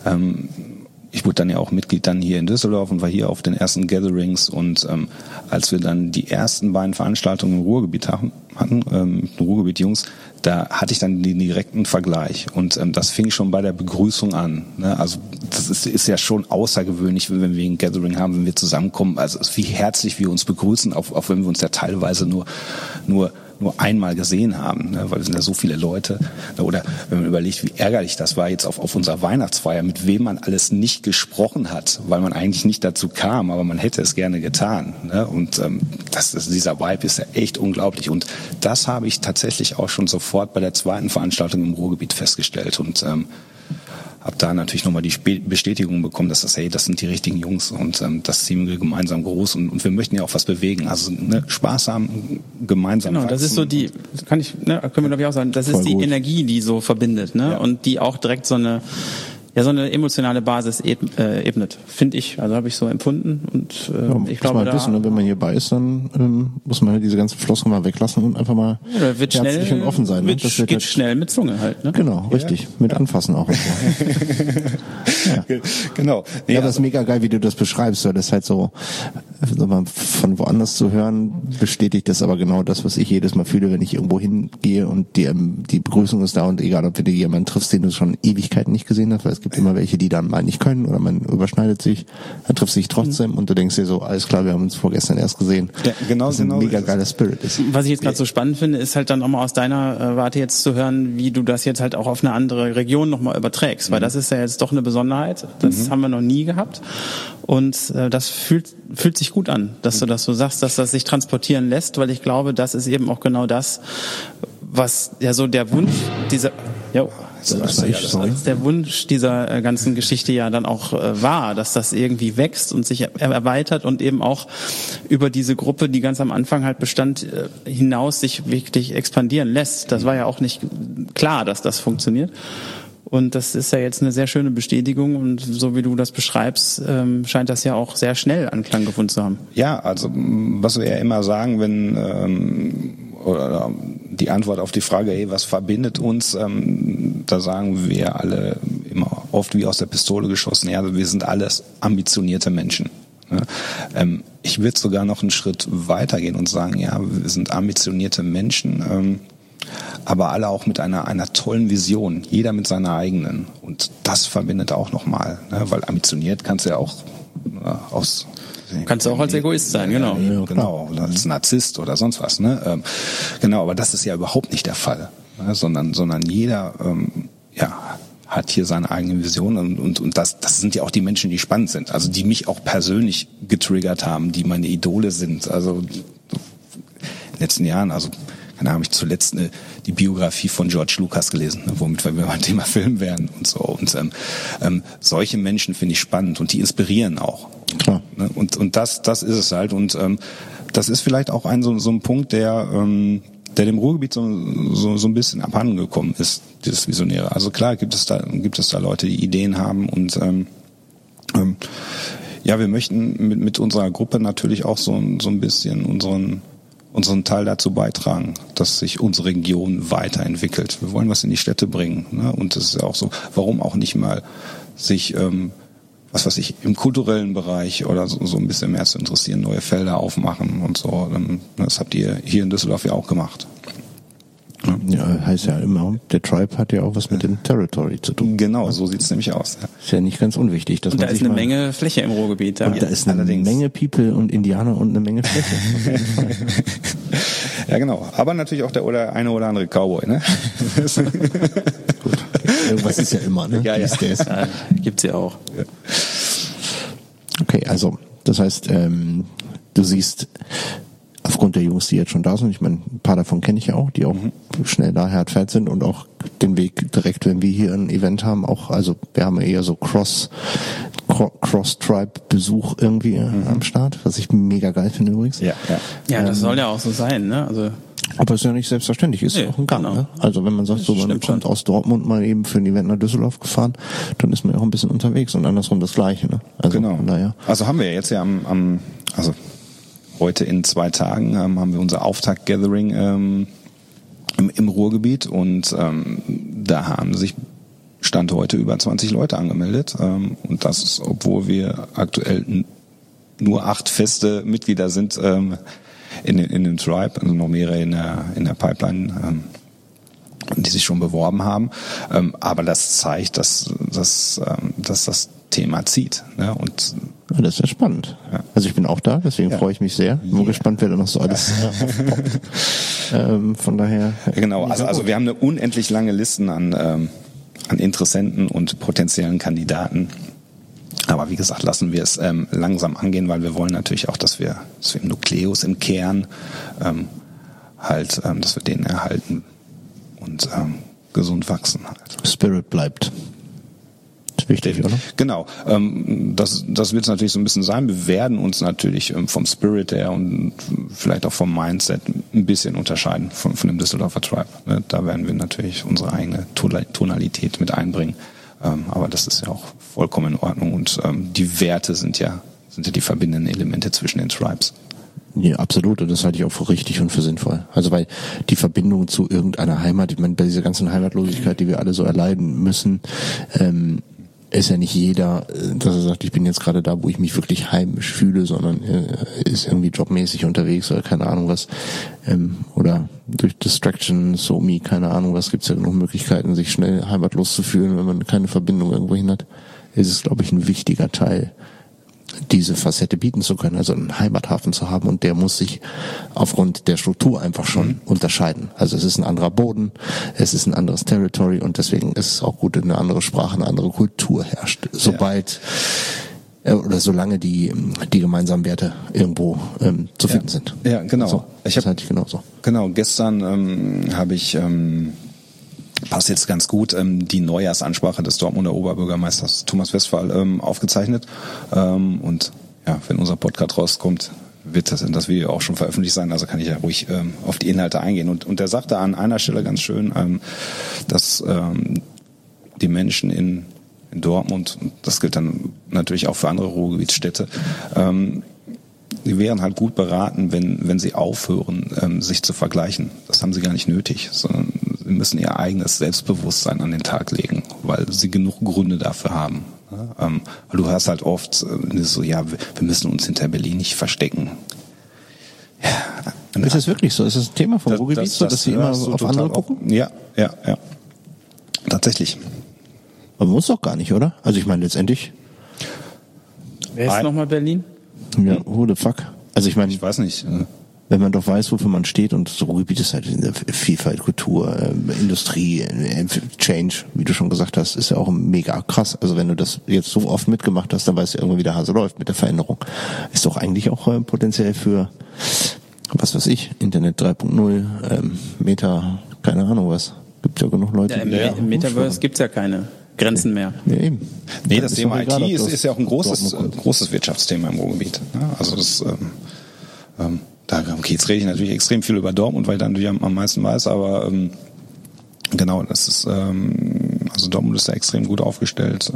ich wurde dann ja auch Mitglied dann hier in Düsseldorf und war hier auf den ersten Gatherings. Und als wir dann die ersten beiden Veranstaltungen im Ruhrgebiet hatten, Ruhrgebiet-Jungs, da hatte ich dann den direkten Vergleich. Und das fing schon bei der Begrüßung an. Ne? Also das ist ja schon außergewöhnlich, wenn wir ein Gathering haben, wenn wir zusammenkommen. Also wie herzlich wir uns begrüßen, auch wenn wir uns ja teilweise nur einmal gesehen haben, ne? Weil es sind ja so viele Leute. Oder wenn man überlegt, wie ärgerlich das war jetzt auf unserer Weihnachtsfeier, mit wem man alles nicht gesprochen hat, weil man eigentlich nicht dazu kam, aber man hätte es gerne getan. Ne? Und dieser Vibe ist ja echt unglaublich. Und das habe ich tatsächlich auch schon sofort bei der zweiten Veranstaltung im Ruhrgebiet festgestellt. Und habe da natürlich nochmal die Bestätigung bekommen, dass das sind die richtigen Jungs und das ziehen wir gemeinsam groß und wir möchten ja auch was bewegen. Also Spaß haben, gemeinsam Genau, wachsen. das ist so können wir glaube ich auch sagen, das ist die Energie, die so verbindet, ne? Ja. Und die auch direkt so eine emotionale Basis ebnet, finde ich. Also habe ich so empfunden und ich glaube, man wissen, wenn man hierbei ist, dann muss man diese ganzen Floskeln mal weglassen und einfach mal herzlich und offen sein. Das geht schnell mit Zunge halt. Ne? Genau, richtig. Mit Anfassen auch. Ja. Genau. Nee, ja, das ist mega geil, wie du das beschreibst. Weil das halt so von woanders zu hören, bestätigt das aber genau das, was ich jedes Mal fühle, wenn ich irgendwo hingehe und die Begrüßung ist da und egal, ob du jemanden triffst, den du schon Ewigkeiten nicht gesehen hast, weil es gibt immer welche, die dann mal nicht können oder man überschneidet sich, dann trifft sich trotzdem und du denkst dir so, alles klar, wir haben uns vorgestern erst gesehen. Ja, genau, was ein mega geiler Spirit ist. Was ich jetzt gerade so spannend finde, ist halt dann auch mal aus deiner Warte jetzt zu hören, wie du das jetzt halt auch auf eine andere Region nochmal überträgst, weil das ist ja jetzt doch eine Besonderheit, das haben wir noch nie gehabt und das fühlt sich gut an, dass du das so sagst, dass das sich transportieren lässt, weil ich glaube, das ist eben auch genau das, was ja so der Wunsch dieser der Wunsch dieser ganzen Geschichte ja dann auch war, dass das irgendwie wächst und sich erweitert und eben auch über diese Gruppe, die ganz am Anfang halt bestand, hinaus sich wirklich expandieren lässt. Das war ja auch nicht klar, dass das funktioniert. Und das ist ja jetzt eine sehr schöne Bestätigung und so wie du das beschreibst, scheint das ja auch sehr schnell Anklang gefunden zu haben. Ja, also was wir ja immer sagen, wenn oder die Antwort auf die Frage, was verbindet uns, da sagen wir alle immer oft wie aus der Pistole geschossen, ja, wir sind alles ambitionierte Menschen. Ich würde sogar noch einen Schritt weitergehen und sagen, ja, wir sind ambitionierte Menschen, aber alle auch mit einer tollen Vision, jeder mit seiner eigenen. Und das verbindet auch nochmal, ne? Weil ambitioniert kannst du ja auch kannst du auch als Egoist sein, genau. Ja, genau, oder als Narzisst oder sonst was. Ne? Genau, aber das ist ja überhaupt nicht der Fall, ne? Sondern jeder hat hier seine eigene Vision und das sind ja auch die Menschen, die spannend sind, also die mich auch persönlich getriggert haben, die meine Idole sind. Also in den letzten Jahren, also keine Ahnung, habe ich zuletzt die Biografie von George Lucas gelesen, womit wir beim Thema Film wären und so. Und solche Menschen finde ich spannend und die inspirieren auch. Klar. Und das ist es halt. Und das ist vielleicht auch so ein Punkt, der dem Ruhrgebiet so ein bisschen abhanden gekommen ist, dieses Visionäre. Also klar gibt es da Leute, die Ideen haben und ja, wir möchten mit unserer Gruppe natürlich auch so ein bisschen unseren Teil dazu beitragen, dass sich unsere Region weiterentwickelt. Wir wollen was in die Städte bringen, ne? Und das ist ja auch so, warum auch nicht mal sich, was weiß ich, im kulturellen Bereich oder so ein bisschen mehr zu interessieren, neue Felder aufmachen und so. Das habt ihr hier in Düsseldorf ja auch gemacht. Ja, heißt ja immer, der Tribe hat ja auch was mit dem Territory zu tun. Genau, so sieht's nämlich aus. Ja. Ist ja nicht ganz unwichtig. Dass Und man da ist sich eine Menge Fläche im Ruhrgebiet. Und da ist eine Menge People und Indianer und eine Menge Fläche. Auf jeden Fall. Ja, genau. Aber natürlich auch der eine oder andere Cowboy, ne? Gut. Irgendwas ist ja immer, ne? Ja. Ja, gibt's ja auch. Ja. Okay, also, das heißt, du siehst, aufgrund der Jungs, die jetzt schon da sind, ich meine, ein paar davon kenne ich ja auch, die auch schnell da hart sind und auch den Weg direkt, wenn wir hier ein Event haben, auch, also wir haben eher so Cross-Tribe-Besuch irgendwie am Start, was ich mega geil finde übrigens. Ja. Ja, das soll ja auch so sein, ne? Also Aber es ist ja nicht selbstverständlich, ist ja auch ein Gang. Genau. Ne? Also wenn man sagt, so man kommt aus Dortmund mal eben für ein Event nach Düsseldorf gefahren, dann ist man ja auch ein bisschen unterwegs und andersrum das Gleiche. Ne? Also, Genau. Naja. Also haben wir jetzt ja also heute in 2 Tagen haben wir unser Auftakt-Gathering im Ruhrgebiet und da haben sich Stand heute über 20 Leute angemeldet und das ist, obwohl wir aktuell nur 8 feste Mitglieder sind in dem Tribe, also noch mehrere in der Pipeline, die sich schon beworben haben. Aber das zeigt, dass das Thema zieht. Ne? Und Ja, das ist ja spannend. Ja. Also ich bin auch da, deswegen freue ich mich sehr. Bin mal gespannt, wer da noch so alles aufpoppt. Von daher. Ja, genau, also wir haben eine unendlich lange Listen an Interessenten und potenziellen Kandidaten. Aber wie gesagt, lassen wir es langsam angehen, weil wir wollen natürlich auch, dass wir im Nukleus, im Kern dass wir den erhalten und gesund wachsen halt. Spirit bleibt. Das ist wichtig, oder? Genau, das wird es natürlich so ein bisschen sein. Wir werden uns natürlich vom Spirit her und vielleicht auch vom Mindset ein bisschen unterscheiden von dem Düsseldorfer Tribe. Da werden wir natürlich unsere eigene Tonalität mit einbringen. Aber das ist ja auch vollkommen in Ordnung und die Werte sind ja die verbindenden Elemente zwischen den Tribes. Ja, absolut. Und das halte ich auch für richtig und für sinnvoll. Also weil die Verbindung zu irgendeiner Heimat, ich meine, bei dieser ganzen Heimatlosigkeit, die wir alle so erleiden müssen, ist ja nicht jeder, dass er sagt, ich bin jetzt gerade da, wo ich mich wirklich heimisch fühle, sondern ist irgendwie jobmäßig unterwegs oder keine Ahnung was. Oder durch Distraction, SoMe, keine Ahnung was, gibt's ja genug Möglichkeiten, sich schnell heimatlos zu fühlen, wenn man keine Verbindung irgendwo hin hat. Ist es, glaube ich, ein wichtiger Teil, diese Facette bieten zu können, also einen Heimathafen zu haben und der muss sich aufgrund der Struktur einfach schon unterscheiden. Also es ist ein anderer Boden, es ist ein anderes Territory und deswegen ist es auch gut, dass eine andere Sprache, eine andere Kultur herrscht. Sobald oder solange die gemeinsamen Werte irgendwo zu finden sind. Ja, genau. So, das halte ich genauso. Genau, gestern habe ich passt jetzt ganz gut, die Neujahrsansprache des Dortmunder Oberbürgermeisters Thomas Westphal aufgezeichnet. Und ja, wenn unser Podcast rauskommt, wird das Video auch schon veröffentlicht sein, also kann ich ja ruhig auf die Inhalte eingehen. Und er sagte an einer Stelle ganz schön, dass die Menschen in Dortmund, und das gilt dann natürlich auch für andere Ruhrgebietsstädte, die wären halt gut beraten, wenn sie aufhören, sich zu vergleichen. Das haben sie gar nicht nötig, sondern sie müssen ihr eigenes Selbstbewusstsein an den Tag legen, weil sie genug Gründe dafür haben. Weil du hörst halt oft so, ja, wir müssen uns hinter Berlin nicht verstecken. Ja, ist es wirklich so? Ist es ein Thema vom Ruhrgebiet so, dass sie immer auf andere gucken? Ja. Tatsächlich. Aber muss doch gar nicht, oder? Also ich meine letztendlich. Wer ist nochmal Berlin? Ja, who the fuck? Also ich meine, Ich weiß nicht. wenn man doch weiß, wofür man steht, und das Ruhrgebiet ist halt Vielfalt, Kultur, Industrie, Change, wie du schon gesagt hast, ist ja auch mega krass. Also wenn du das jetzt so oft mitgemacht hast, dann weißt du irgendwann, wie der Hase läuft mit der Veränderung. Ist doch eigentlich auch potenziell für, was weiß ich, Internet 3.0, Meta, keine Ahnung was. Gibt ja genug Leute, die im Metaverse gibt's ja keine Grenzen mehr. Ja, eben. Nee, das Thema IT ist ja auch ein großes Wirtschaftsthema im Ruhrgebiet. Also das, jetzt rede ich natürlich extrem viel über Dortmund, weil ich da natürlich am meisten weiß, aber genau, das ist, also Dortmund ist da extrem gut aufgestellt.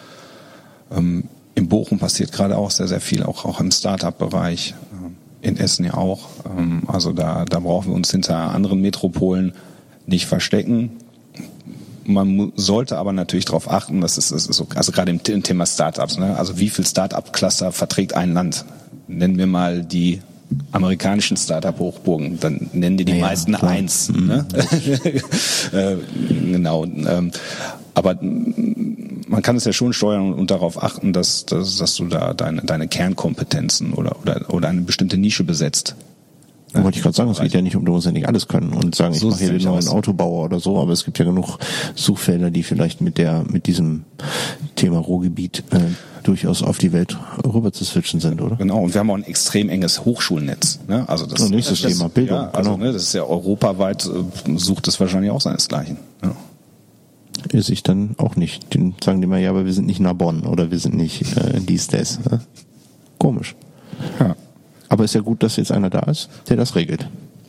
In Bochum passiert gerade auch sehr, sehr viel, auch im Start-up-Bereich, in Essen ja auch. Also da brauchen wir uns hinter anderen Metropolen nicht verstecken. Man sollte aber natürlich darauf achten, dass es so, also gerade im Thema Startups, ne? Also wie viel Startup-Cluster verträgt ein Land? Nennen wir mal die amerikanischen Startup-Hochburgen, dann nennen die meisten klar. 1. Ne? Genau. Aber man kann es ja schon steuern und darauf achten, dass du da deine Kernkompetenzen oder eine bestimmte Nische besetzt. Wollte ich gerade sagen, es geht ja nicht um, du musst ja nicht alles können und sagen, ich mache hier den neuen Autobauer oder so, aber es gibt ja genug Suchfelder, die vielleicht mit diesem Thema Ruhrgebiet durchaus auf die Welt rüber zu switchen sind, oder? Genau, und wir haben auch ein extrem enges Hochschulnetz. Ne? Also das nächstes Thema, Bildung. Ja, also genau. Das ist ja europaweit, sucht es wahrscheinlich auch seinesgleichen. Ja. Ist ich dann auch nicht. Den sagen die mal, ja, aber wir sind nicht Narbonne oder wir sind nicht dies, das. Ne? Komisch. Ja. Aber ist ja gut, dass jetzt einer da ist, der das regelt.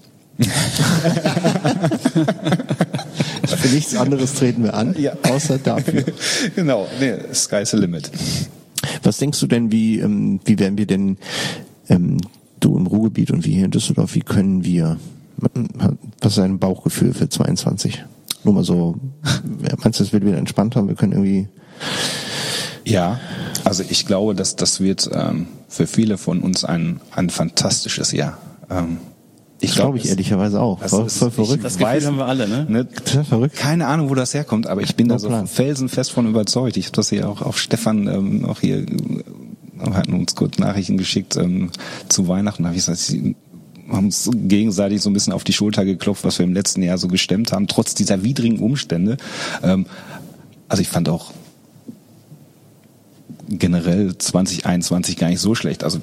Für nichts anderes treten wir an, außer dafür. Genau, nee, sky's the limit. Was denkst du denn, wie werden wir denn, du im Ruhrgebiet und wir hier in Düsseldorf, wie können wir, was ist dein Bauchgefühl für 22? Nur mal so, meinst du, es wird wieder entspannter? Wir können irgendwie... Ja, also ich glaube, dass das wird für viele von uns ein fantastisches Jahr. Ich glaube ehrlicherweise auch. Voll verrückt. Das Gefühl haben wir alle, ne? Verrückt. Keine Ahnung, wo das herkommt, aber ich bin da so felsenfest von überzeugt. Ich habe das hier auch Stefan auch hier, hatten uns kurz Nachrichten geschickt zu Weihnachten. Da habe ich gesagt, haben uns gegenseitig so ein bisschen auf die Schulter geklopft, was wir im letzten Jahr so gestemmt haben, trotz dieser widrigen Umstände. Also ich fand auch generell 2021 gar nicht so schlecht. Also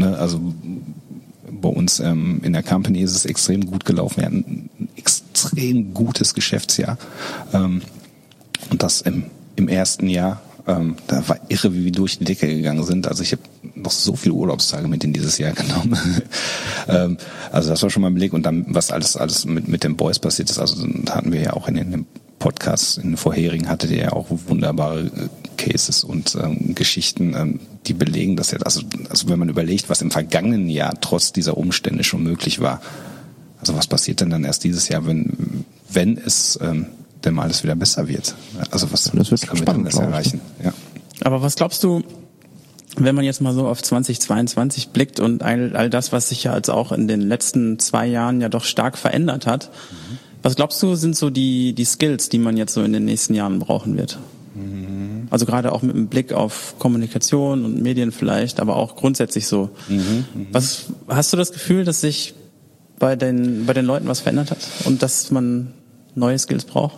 bei uns in der Company ist es extrem gut gelaufen. Wir hatten ein extrem gutes Geschäftsjahr. Und das im ersten Jahr, da war irre, wie wir durch die Decke gegangen sind. Also ich habe noch so viele Urlaubstage mit in dieses Jahr genommen. Also das war schon mal ein Blick. Und dann, was alles mit den Boys passiert ist, also da hatten wir ja auch in den Podcasts, in den vorherigen, hattet ihr ja auch wunderbare Cases und Geschichten, die belegen, dass also wenn man überlegt, was im vergangenen Jahr trotz dieser Umstände schon möglich war, also was passiert denn dann erst dieses Jahr, wenn es denn mal alles wieder besser wird? Also das wird spannend, das erreichen. Ja. Aber was glaubst du, wenn man jetzt mal so auf 2022 blickt und all das, was sich ja jetzt auch in den letzten 2 Jahren ja doch stark verändert hat, was glaubst du, sind so die Skills, die man jetzt so in den nächsten Jahren brauchen wird? Also gerade auch mit einem Blick auf Kommunikation und Medien vielleicht, aber auch grundsätzlich so. Was hast du das Gefühl, dass sich bei den Leuten was verändert hat und dass man neue Skills braucht?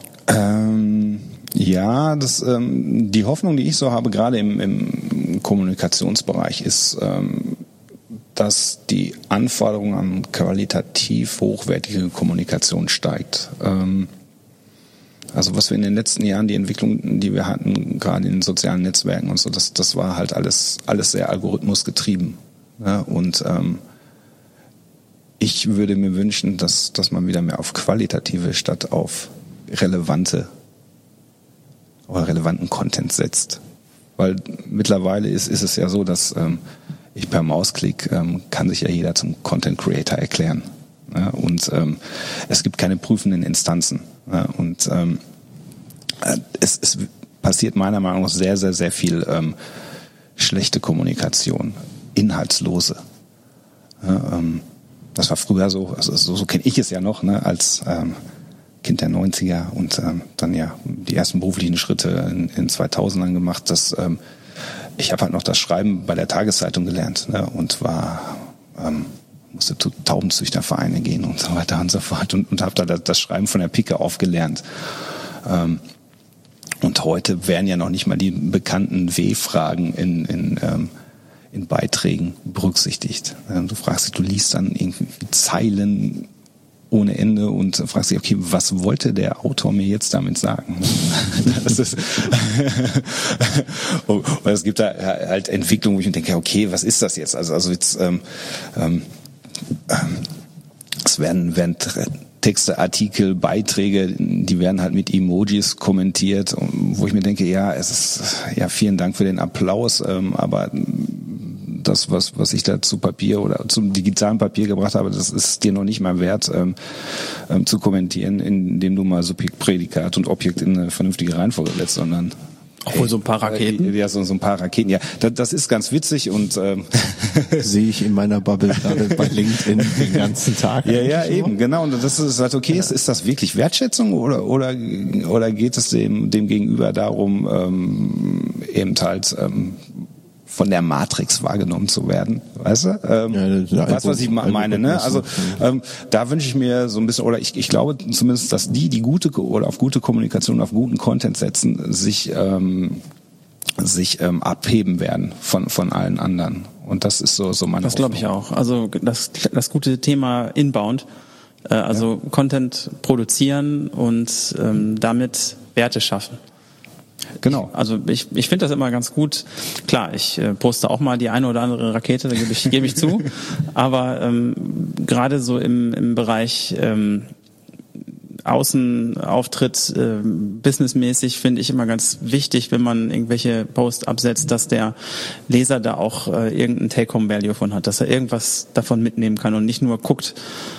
Ja, die Hoffnung, die ich so habe, gerade im Kommunikationsbereich, ist, dass die Anforderung an qualitativ hochwertige Kommunikation steigt. Also was wir in den letzten Jahren, die Entwicklung, die wir hatten, gerade in den sozialen Netzwerken und so, das war halt alles sehr algorithmusgetrieben. Ja, und ich würde mir wünschen, dass man wieder mehr auf qualitative statt auf relevanten Content setzt. Weil mittlerweile ist es ja so, dass ich per Mausklick kann sich ja jeder zum Content Creator erklären. Ja, und es gibt keine prüfenden Instanzen. Ja, und es passiert meiner Meinung nach sehr, sehr, sehr viel schlechte Kommunikation, inhaltslose. Ja, das war früher so, also so kenne ich es ja noch, ne, als Kind der 90er und dann ja die ersten beruflichen Schritte in 2000ern gemacht, dass ich habe halt noch das Schreiben bei der Tageszeitung gelernt, ne, und war musste zu Taubenzüchtervereine gehen und so weiter und so fort und habe da das Schreiben von der Pike auf gelernt. Und heute werden ja noch nicht mal die bekannten W-Fragen in Beiträgen berücksichtigt. Du fragst dich, du liest dann irgendwie Zeilen ohne Ende und fragst dich, okay, was wollte der Autor mir jetzt damit sagen? Das ist und es gibt da halt Entwicklungen, wo ich mir denke, okay, was ist das jetzt? Also jetzt es werden Texte, Artikel, Beiträge, die werden halt mit Emojis kommentiert, wo ich mir denke, ja, es ist ja vielen Dank für den Applaus, aber das, was ich da zu Papier oder zum digitalen Papier gebracht habe, das ist dir noch nicht mal wert, zu kommentieren, indem du mal Subjekt, Prädikat und Objekt in eine vernünftige Reihenfolge lässt, sondern obwohl so ein paar Raketen. Ja, so ein paar Raketen. Ja, das ist ganz witzig und sehe ich in meiner Bubble gerade bei LinkedIn den ganzen Tag. Ja, eben, genau. Und das ist halt okay. Ist das wirklich Wertschätzung oder geht es dem Gegenüber darum, eben halt von der Matrix wahrgenommen zu werden, weißt du? Weißt du, was ich meine, ne? Also da wünsche ich mir so ein bisschen, oder ich glaube zumindest, dass die gute oder auf gute Kommunikation, auf guten Content setzen, sich abheben werden von allen anderen. Und das ist so meine Das glaube ich auch. Also das gute Thema Inbound, Content produzieren und damit Werte schaffen. Genau. Also ich finde das immer ganz gut. Klar, ich poste auch mal die eine oder andere Rakete, da gebe ich zu. Aber gerade so im Bereich Außenauftritt, businessmäßig finde ich immer ganz wichtig, wenn man irgendwelche Posts absetzt, dass der Leser da auch irgendeinen Take-Home-Value von hat, dass er irgendwas davon mitnehmen kann und nicht nur guckt,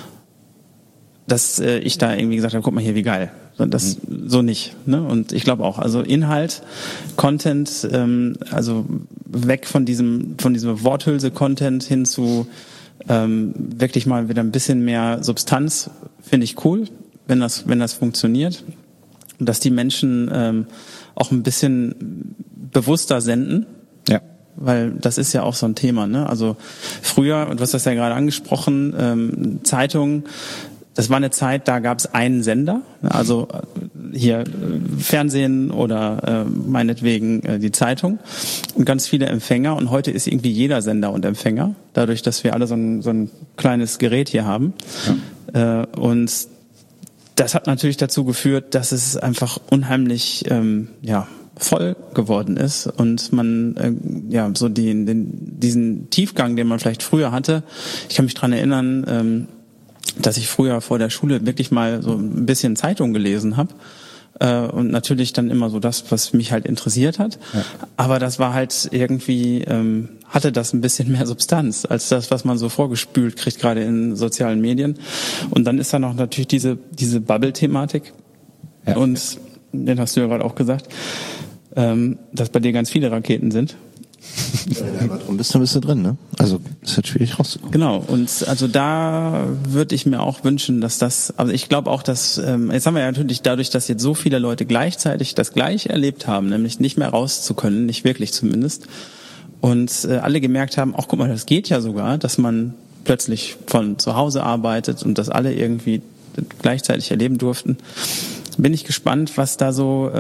dass ich da irgendwie gesagt habe, guck mal hier, wie geil. Das so nicht. Ne? Und ich glaube auch, also Inhalt, Content, also weg von diesem Worthülse-Content hin zu wirklich mal wieder ein bisschen mehr Substanz, finde ich cool, wenn das funktioniert. Und dass die Menschen auch ein bisschen bewusster senden. Ja. Weil das ist ja auch so ein Thema, ne? Also früher, und du hast das ja gerade angesprochen, Zeitungen, das war eine Zeit, da gab es einen Sender, also hier Fernsehen oder meinetwegen die Zeitung und ganz viele Empfänger. Und heute ist irgendwie jeder Sender und Empfänger, dadurch, dass wir alle so ein kleines Gerät hier haben. Ja. Und das hat natürlich dazu geführt, dass es einfach unheimlich voll geworden ist und man so diesen Tiefgang, den man vielleicht früher hatte. Ich kann mich dran erinnern, dass ich früher vor der Schule wirklich mal so ein bisschen Zeitung gelesen habe und natürlich dann immer so das, was mich halt interessiert hat. Ja. Aber das war halt irgendwie, hatte das ein bisschen mehr Substanz als das, was man so vorgespült kriegt, gerade in sozialen Medien. Und dann ist da noch natürlich diese Bubble-Thematik. Ja. Und den hast du ja gerade auch gesagt, dass bei dir ganz viele Raketen sind. Aber darum bist du drin, ne? Also ist halt schwierig rauszukommen. Genau, und also da würde ich mir auch wünschen, dass das, also ich glaube auch, dass, jetzt haben wir ja natürlich dadurch, dass jetzt so viele Leute gleichzeitig das Gleiche erlebt haben, nämlich nicht mehr raus zu können, nicht wirklich zumindest, und alle gemerkt haben, ach guck mal, das geht ja sogar, dass man plötzlich von zu Hause arbeitet und das alle irgendwie gleichzeitig erleben durften. Bin ich gespannt, was da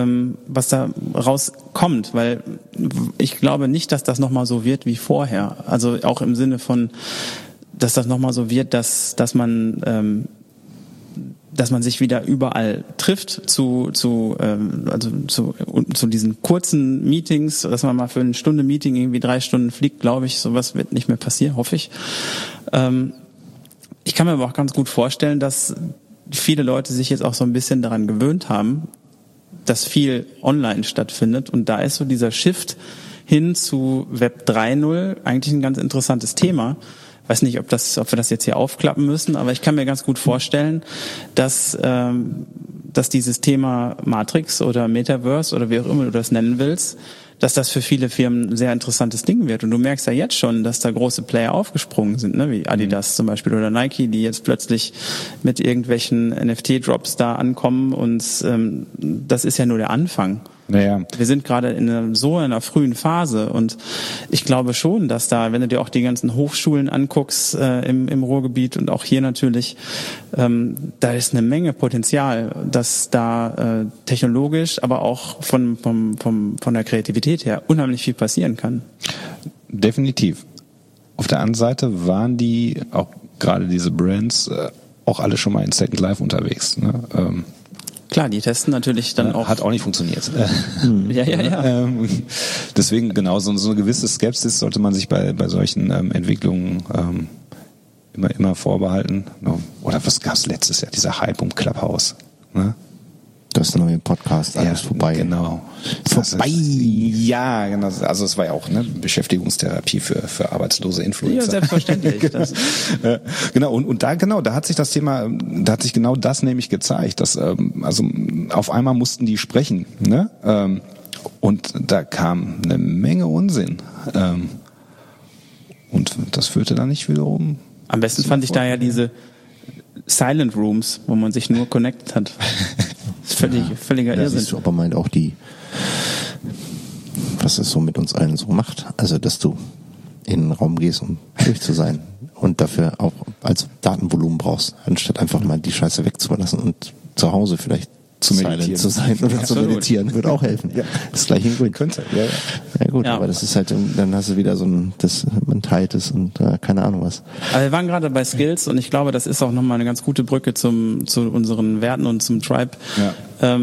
rauskommt, weil ich glaube nicht, dass das nochmal so wird wie vorher. Also auch im Sinne von, dass das nochmal so wird, dass man sich wieder überall trifft zu diesen kurzen Meetings, dass man mal für eine Stunde Meeting irgendwie 3 Stunden fliegt, glaube ich, sowas wird nicht mehr passieren, hoffe ich. Ich kann mir aber auch ganz gut vorstellen, dass viele Leute sich jetzt auch so ein bisschen daran gewöhnt haben, dass viel online stattfindet. Und da ist so dieser Shift hin zu Web 3.0 eigentlich ein ganz interessantes Thema. Weiß nicht, ob wir das jetzt hier aufklappen müssen, aber ich kann mir ganz gut vorstellen, dass dieses Thema Matrix oder Metaverse oder wie auch immer du das nennen willst, dass das für viele Firmen ein sehr interessantes Ding wird. Und du merkst ja jetzt schon, dass da große Player aufgesprungen sind, ne? Wie Adidas zum Beispiel oder Nike, die jetzt plötzlich mit irgendwelchen NFT-Drops da ankommen. Und das ist ja nur der Anfang. Naja. Wir sind gerade in einer frühen Phase und ich glaube schon, dass da, wenn du dir auch die ganzen Hochschulen anguckst im Ruhrgebiet und auch hier natürlich, da ist eine Menge Potenzial, dass da technologisch, aber auch von der Kreativität her unheimlich viel passieren kann. Definitiv. Auf der anderen Seite waren die, auch gerade diese Brands, auch alle schon mal in Second Life unterwegs. Ne? Klar, die testen natürlich dann auch. Hat auch nicht funktioniert. Ja. Deswegen genau, so eine gewisse Skepsis sollte man sich bei solchen Entwicklungen immer vorbehalten. Oder was gab's letztes Jahr? Dieser Hype um Clubhouse. Ne? Das ist noch im Podcast, alles vorbei. Genau. Vorbei. Ja, genau. Also es war ja auch eine Beschäftigungstherapie für arbeitslose Influencer. Ja, selbstverständlich. Genau, und da hat sich das Thema, da hat sich genau das nämlich gezeigt, dass also auf einmal mussten die sprechen, ne? Und da kam eine Menge Unsinn. Und das führte dann nicht wiederum. Am besten fand ich da ja diese Silent Rooms, wo man sich nur connected hat. Das ist völliger Irrsinn. Siehst du aber meint auch was es so mit uns allen so macht. Also, dass du in den Raum gehst, um durch zu sein und dafür auch als Datenvolumen brauchst, anstatt einfach mal die Scheiße wegzulassen und zu Hause vielleicht zu meditieren zu sein oder zu meditieren, würde auch helfen. Ja. Das gleiche in Grün. Könnte, ja gut, aber das ist halt, dann hast du wieder man teilt es und keine Ahnung was. Aber wir waren gerade bei Skills und ich glaube, das ist auch nochmal eine ganz gute Brücke zu unseren Werten und zum Tribe. Ja.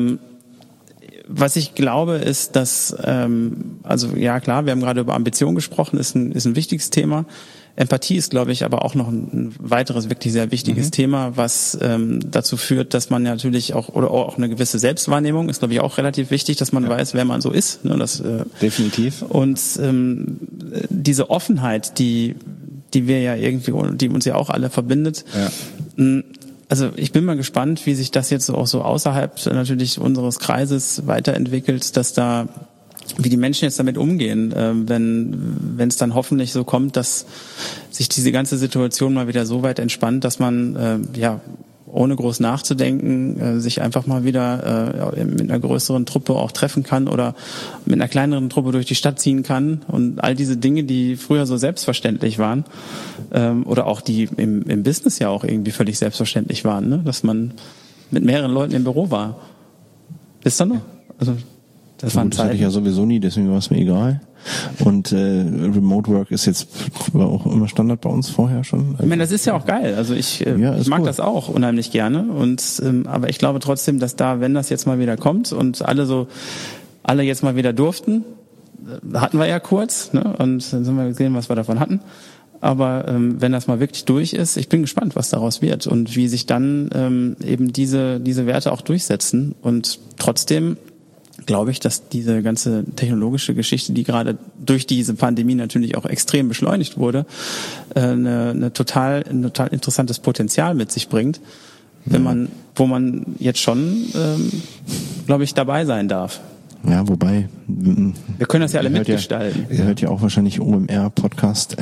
Was ich glaube, ist, dass, also ja klar, wir haben gerade über Ambition gesprochen, ist ein wichtiges Thema. Empathie ist, glaube ich, aber auch noch ein weiteres wirklich sehr wichtiges Thema, was dazu führt, dass man natürlich auch eine gewisse Selbstwahrnehmung ist, glaube ich, auch relativ wichtig, dass man weiß, wer man so ist. Ne, definitiv. Und diese Offenheit, die wir ja irgendwie, die uns ja auch alle verbindet. Ja. Also ich bin mal gespannt, wie sich das jetzt auch so außerhalb natürlich unseres Kreises weiterentwickelt, wie die Menschen jetzt damit umgehen, wenn es dann hoffentlich so kommt, dass sich diese ganze Situation mal wieder so weit entspannt, dass man ohne groß nachzudenken sich einfach mal wieder mit einer größeren Truppe auch treffen kann oder mit einer kleineren Truppe durch die Stadt ziehen kann und all diese Dinge, die früher so selbstverständlich waren oder auch die im Business ja auch irgendwie völlig selbstverständlich waren, ne? Dass man mit mehreren Leuten im Büro war. Ist da noch? Also das hatte ich ja sowieso nie, deswegen war es mir egal. Und Remote Work war auch immer Standard bei uns vorher schon. Ich meine, das ist ja auch geil. Also ich mag das auch unheimlich gerne. Und aber ich glaube trotzdem, dass wenn das jetzt mal wieder kommt und alle jetzt mal wieder durften, hatten wir ja kurz, ne? Und dann haben wir gesehen, was wir davon hatten. Aber wenn das mal wirklich durch ist, ich bin gespannt, was daraus wird und wie sich dann eben diese Werte auch durchsetzen. Und trotzdem glaube ich, dass diese ganze technologische Geschichte, die gerade durch diese Pandemie natürlich auch extrem beschleunigt wurde, ein total interessantes Potenzial mit sich bringt, wo man jetzt schon, glaube ich, dabei sein darf. Ja, wobei wir können das ja alle mitgestalten. Ihr hört ja auch wahrscheinlich OMR-Podcast.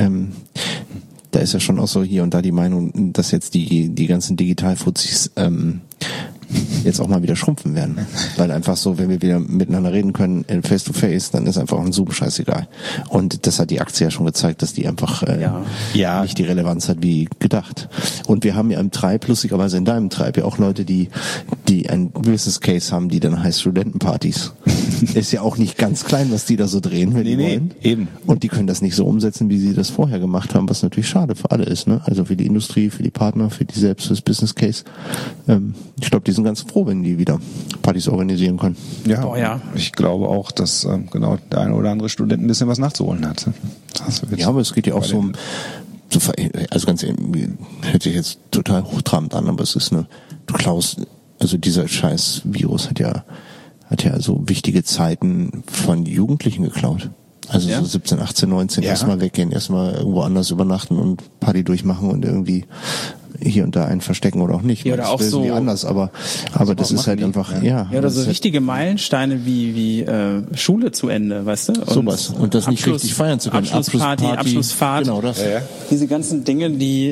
Da ist ja schon auch so hier und da die Meinung, dass jetzt die ganzen Digitalfuzis jetzt auch mal wieder schrumpfen werden. Weil einfach so, wenn wir wieder miteinander reden können, face to face, dann ist einfach ein Zoom scheißegal. Und das hat die Aktie ja schon gezeigt, dass die einfach nicht die Relevanz hat wie gedacht. Und wir haben ja im Tribe, lustigerweise in deinem Tribe, ja auch Leute, die ein Business Case haben, die dann heißt Studentenpartys. Ist ja auch nicht ganz klein, was die da so drehen, wenn die wollen. Eben. Und die können das nicht so umsetzen, wie sie das vorher gemacht haben, was natürlich schade für alle ist, ne? Also für die Industrie, für die Partner, für die selbst, fürs Business Case. Ich glaube, die sind ganz froh, wenn die wieder Partys organisieren können. Ja. Ich glaube auch, dass genau der eine oder andere Student ein bisschen was nachzuholen hat. Ja, aber es geht ja auch so um, also ganz ehrlich, hört sich jetzt total hochtrabend an, aber es ist du klaust, also dieser scheiß Virus hat ja so wichtige Zeiten von Jugendlichen geklaut. Also so 17, 18, 19 erstmal weggehen, erstmal irgendwo anders übernachten und Party durchmachen und irgendwie hier und da einen verstecken oder auch nicht. Ja, oder auch so anders, aber das ist halt einfach, oder so wichtige Meilensteine wie Schule zu Ende, weißt du? Und sowas. Und das nicht richtig feiern zu können. Abschlussparty, Abschlussfahrt. Genau das. Ja. Diese ganzen Dinge, die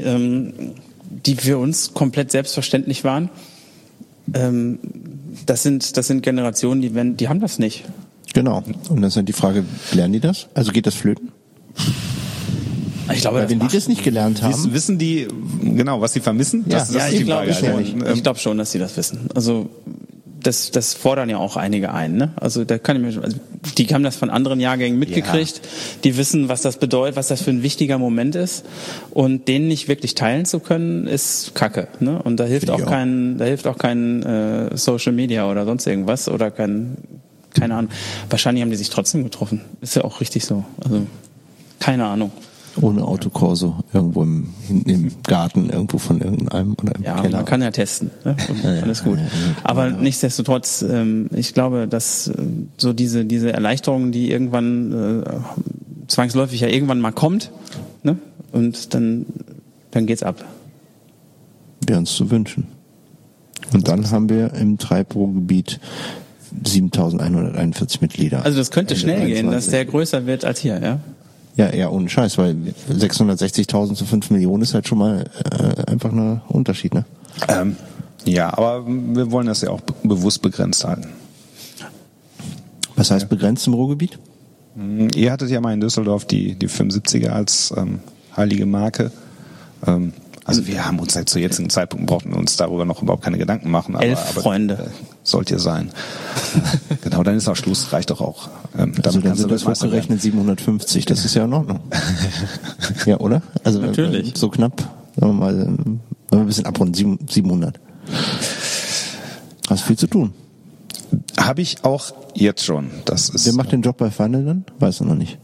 für uns komplett selbstverständlich waren. Das sind Generationen, die haben das nicht. Genau. Und dann ist halt die Frage, lernen die das? Also geht das flöten? Ich glaube, Weil wenn die das nicht gelernt haben... Wissen die genau, was sie vermissen? Ja. Das Ja, ist ich die glaube Frage. schon. Ich glaube schon, dass sie das wissen. Also das fordern ja auch einige ein. Ne? Also da kann ich mir, also die haben das von anderen Jahrgängen mitgekriegt. Ja. Die wissen, was das bedeutet, was das für ein wichtiger Moment ist. Und den nicht wirklich teilen zu können, ist Kacke. Ne? Und da hilft auch kein Social Media oder sonst irgendwas oder keine Ahnung. Wahrscheinlich haben die sich trotzdem getroffen. Ist ja auch richtig so. Also keine Ahnung. Ohne Autokorso irgendwo im Garten irgendwo von irgendeinem oder im Keller. Man kann ja testen. Ne? Alles gut. Aber nichtsdestotrotz, ich glaube, dass so diese Erleichterung, die irgendwann zwangsläufig ja irgendwann mal kommt, ne? Und dann geht's ab. Wäre uns zu wünschen. Und dann haben wir im Treibruhrgebiet 7.141 Mitglieder. Also das könnte schnell gehen, dass der größer wird als hier, ja? Ja, ohne Scheiß, weil 660.000 zu 5 Millionen ist halt schon mal einfach ein Unterschied, ne? Ja, aber wir wollen das ja auch bewusst begrenzt halten. Was heißt begrenzt im Ruhrgebiet? Ihr hattet ja mal in Düsseldorf die 75er als heilige Marke. Also wir haben uns halt zu jetzigen Zeitpunkt, brauchten wir uns darüber noch überhaupt keine Gedanken machen. Aber Freunde. Sollt ihr sein. Genau, dann ist auch Schluss, reicht doch auch. Also dann sind das hochgerechnet 750, das ist ja in Ordnung. Ja, oder? Also natürlich. So knapp, sagen wir mal, wenn wir ein bisschen abrunden, 700. Hast viel zu tun. Habe ich auch jetzt schon. Das ist. Wer macht den Job bei Final dann? Weiß er noch nicht.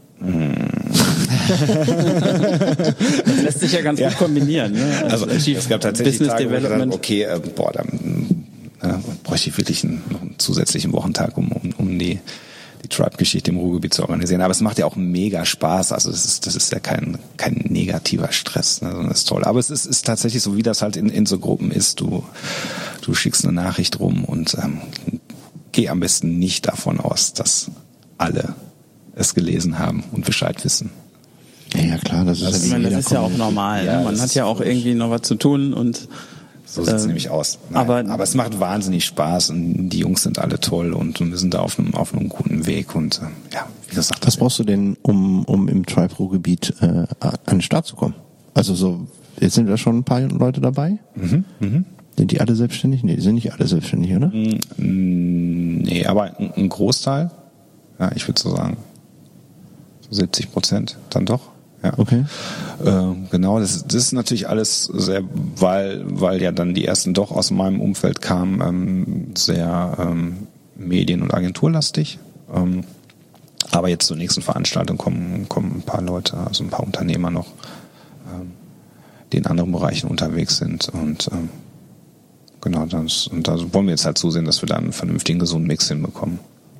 Das lässt sich ja ganz gut kombinieren. Ne? Also es gab tatsächlich Business Tage, wo ich Development. gesagt, dann bräuchte ich wirklich noch einen zusätzlichen Wochentag, um die Tribe-Geschichte im Ruhrgebiet zu organisieren. Aber es macht ja auch mega Spaß. Also das ist ja kein negativer Stress, ne? Das ist toll. Aber es ist tatsächlich so, wie das halt in so Gruppen ist. Du schickst eine Nachricht rum und geh am besten nicht davon aus, dass alle es gelesen haben und Bescheid wissen. Ja, klar, das ist das ist ja auch normal. Ja, man hat ja auch irgendwie noch was zu tun und so sieht es nämlich aus. Nein, aber es macht wahnsinnig Spaß und die Jungs sind alle toll und wir sind da auf einem guten Weg und wie gesagt. Was brauchst du denn, um im Tribe-Ruhrgebiet an den Start zu kommen? Also so, jetzt sind da schon ein paar Leute dabei? Sind die alle selbstständig? Nee, die sind nicht alle selbstständig, oder? Nee, aber ein Großteil, ja, ich würde so sagen, so 70% dann doch. Ja. Okay. Genau, das ist natürlich alles sehr, weil ja dann die ersten doch aus meinem Umfeld kamen, sehr medien- und agenturlastig. Aber jetzt zur nächsten Veranstaltung kommen ein paar Leute, also ein paar Unternehmer noch, die in anderen Bereichen unterwegs sind und genau, da wollen wir jetzt halt zusehen, dass wir da einen vernünftigen, gesunden Mix hinbekommen.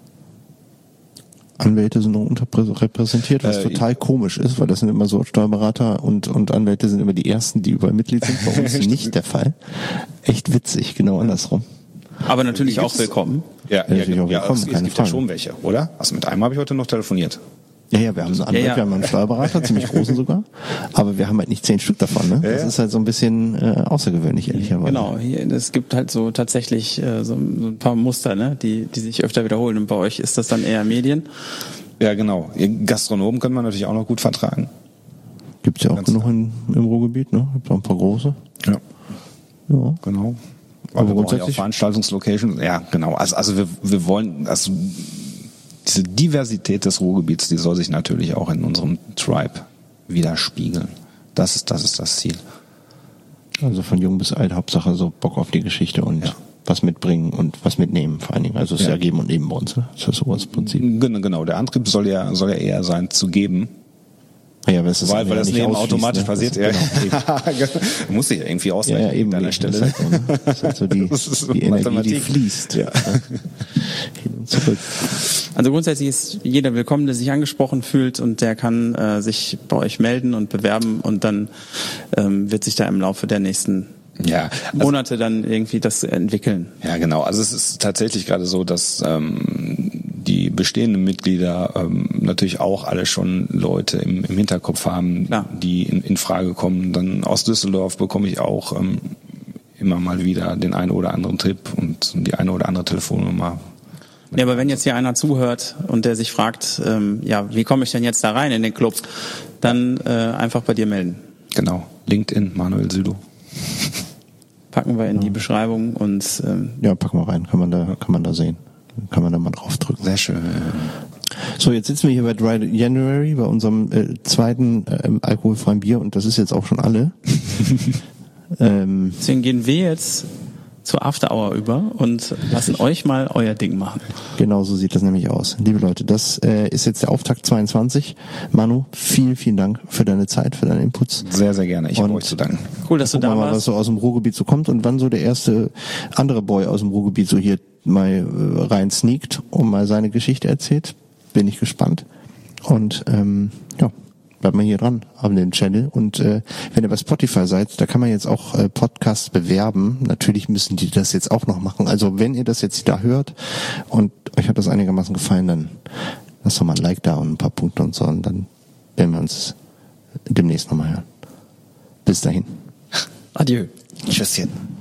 Anwälte sind noch unterrepräsentiert, was total komisch ist, weil das sind immer so Steuerberater und Anwälte sind immer die ersten, die überall Mitglied sind. Bei uns nicht der Fall. Echt witzig, genau andersrum. Aber natürlich auch willkommen. Ja, natürlich auch willkommen, es keine gibt ja Frage. schon welche, oder? Also mit einem habe ich heute noch telefoniert. Ja, wir haben so Anwälte, Ja. wir haben einen Steuerberater, ziemlich großen sogar, aber wir haben halt nicht 10 Stück davon, ne? Das ist halt so ein bisschen außergewöhnlich, ehrlicherweise. Genau, es gibt halt so tatsächlich so ein paar Muster, ne, die sich öfter wiederholen. Und bei euch ist das dann eher Medien. Ja, genau. Gastronomen können wir natürlich auch noch gut vertragen. Gibt's ja auch genug im Ruhrgebiet, ne? Gibt auch ein paar große. Ja. Ja. Genau. Aber wir brauchen ja auch grundsätzlich- Veranstaltungslocations. Ja, genau. Also wir wollen, also diese Diversität des Ruhrgebiets, die soll sich natürlich auch in unserem Tribe widerspiegeln. Das ist das Ziel. Also von jung bis alt, Hauptsache so Bock auf die Geschichte und was mitbringen und was mitnehmen vor allen Dingen. Also es ist ja geben und nehmen bei uns, ne? Das ist so das Prinzip. Genau. Der Antrieb soll ja eher sein, zu geben. Ja, aber es ist Weil das nicht Leben ausschließt, automatisch ne? passiert. Das, genau, eben. Muss sich ja irgendwie ausrechnen Ja, eben an der das Stelle. ist halt so, ne? Das ist halt so die, Das ist so die Energie, die Mathematik. fließt. Ja. Hin und zurück. Also grundsätzlich ist jeder willkommen, der sich angesprochen fühlt und der kann sich bei euch melden und bewerben und dann wird sich da im Laufe der nächsten Ja, also, Monate dann irgendwie das entwickeln. ja, genau. Also es ist tatsächlich gerade so, dass die bestehenden Mitglieder natürlich auch alle schon Leute im Hinterkopf haben, Klar. die in Frage kommen. Dann aus Düsseldorf bekomme ich auch immer mal wieder den einen oder anderen Tipp und die eine oder andere Telefonnummer, Ja, aber wenn jetzt hier einer zuhört und der sich fragt, wie komme ich denn jetzt da rein in den Club, dann einfach bei dir melden. Genau, LinkedIn, Manuel Südow. Packen wir in die Beschreibung und packen wir rein, kann man da sehen. Kann man da mal draufdrücken. Sehr schön. So, jetzt sitzen wir hier bei Dry January, bei unserem zweiten alkoholfreien Bier und das ist jetzt auch schon alle. Deswegen gehen wir jetzt zur After Hour über und lassen euch mal euer Ding machen. Genau so sieht das nämlich aus. Liebe Leute, das ist jetzt der Auftakt 22. Manu, vielen, vielen Dank für deine Zeit, für deine Inputs. Sehr, sehr gerne. Ich habe euch zu danken. Cool, dass du da mal, warst. was so aus dem Ruhrgebiet so kommt und wann so der erste andere Boy aus dem Ruhrgebiet so hier mal rein sneakt und mal seine Geschichte erzählt. Bin ich gespannt. Und bleibt mal hier dran an dem Channel. Und wenn ihr bei Spotify seid, da kann man jetzt auch Podcasts bewerben. Natürlich müssen die das jetzt auch noch machen. Also wenn ihr das jetzt da hört und euch hat das einigermaßen gefallen, dann lasst doch mal ein Like da und ein paar Punkte und so. Und dann werden wir uns demnächst nochmal hören. Bis dahin. Adieu. Tschüsschen.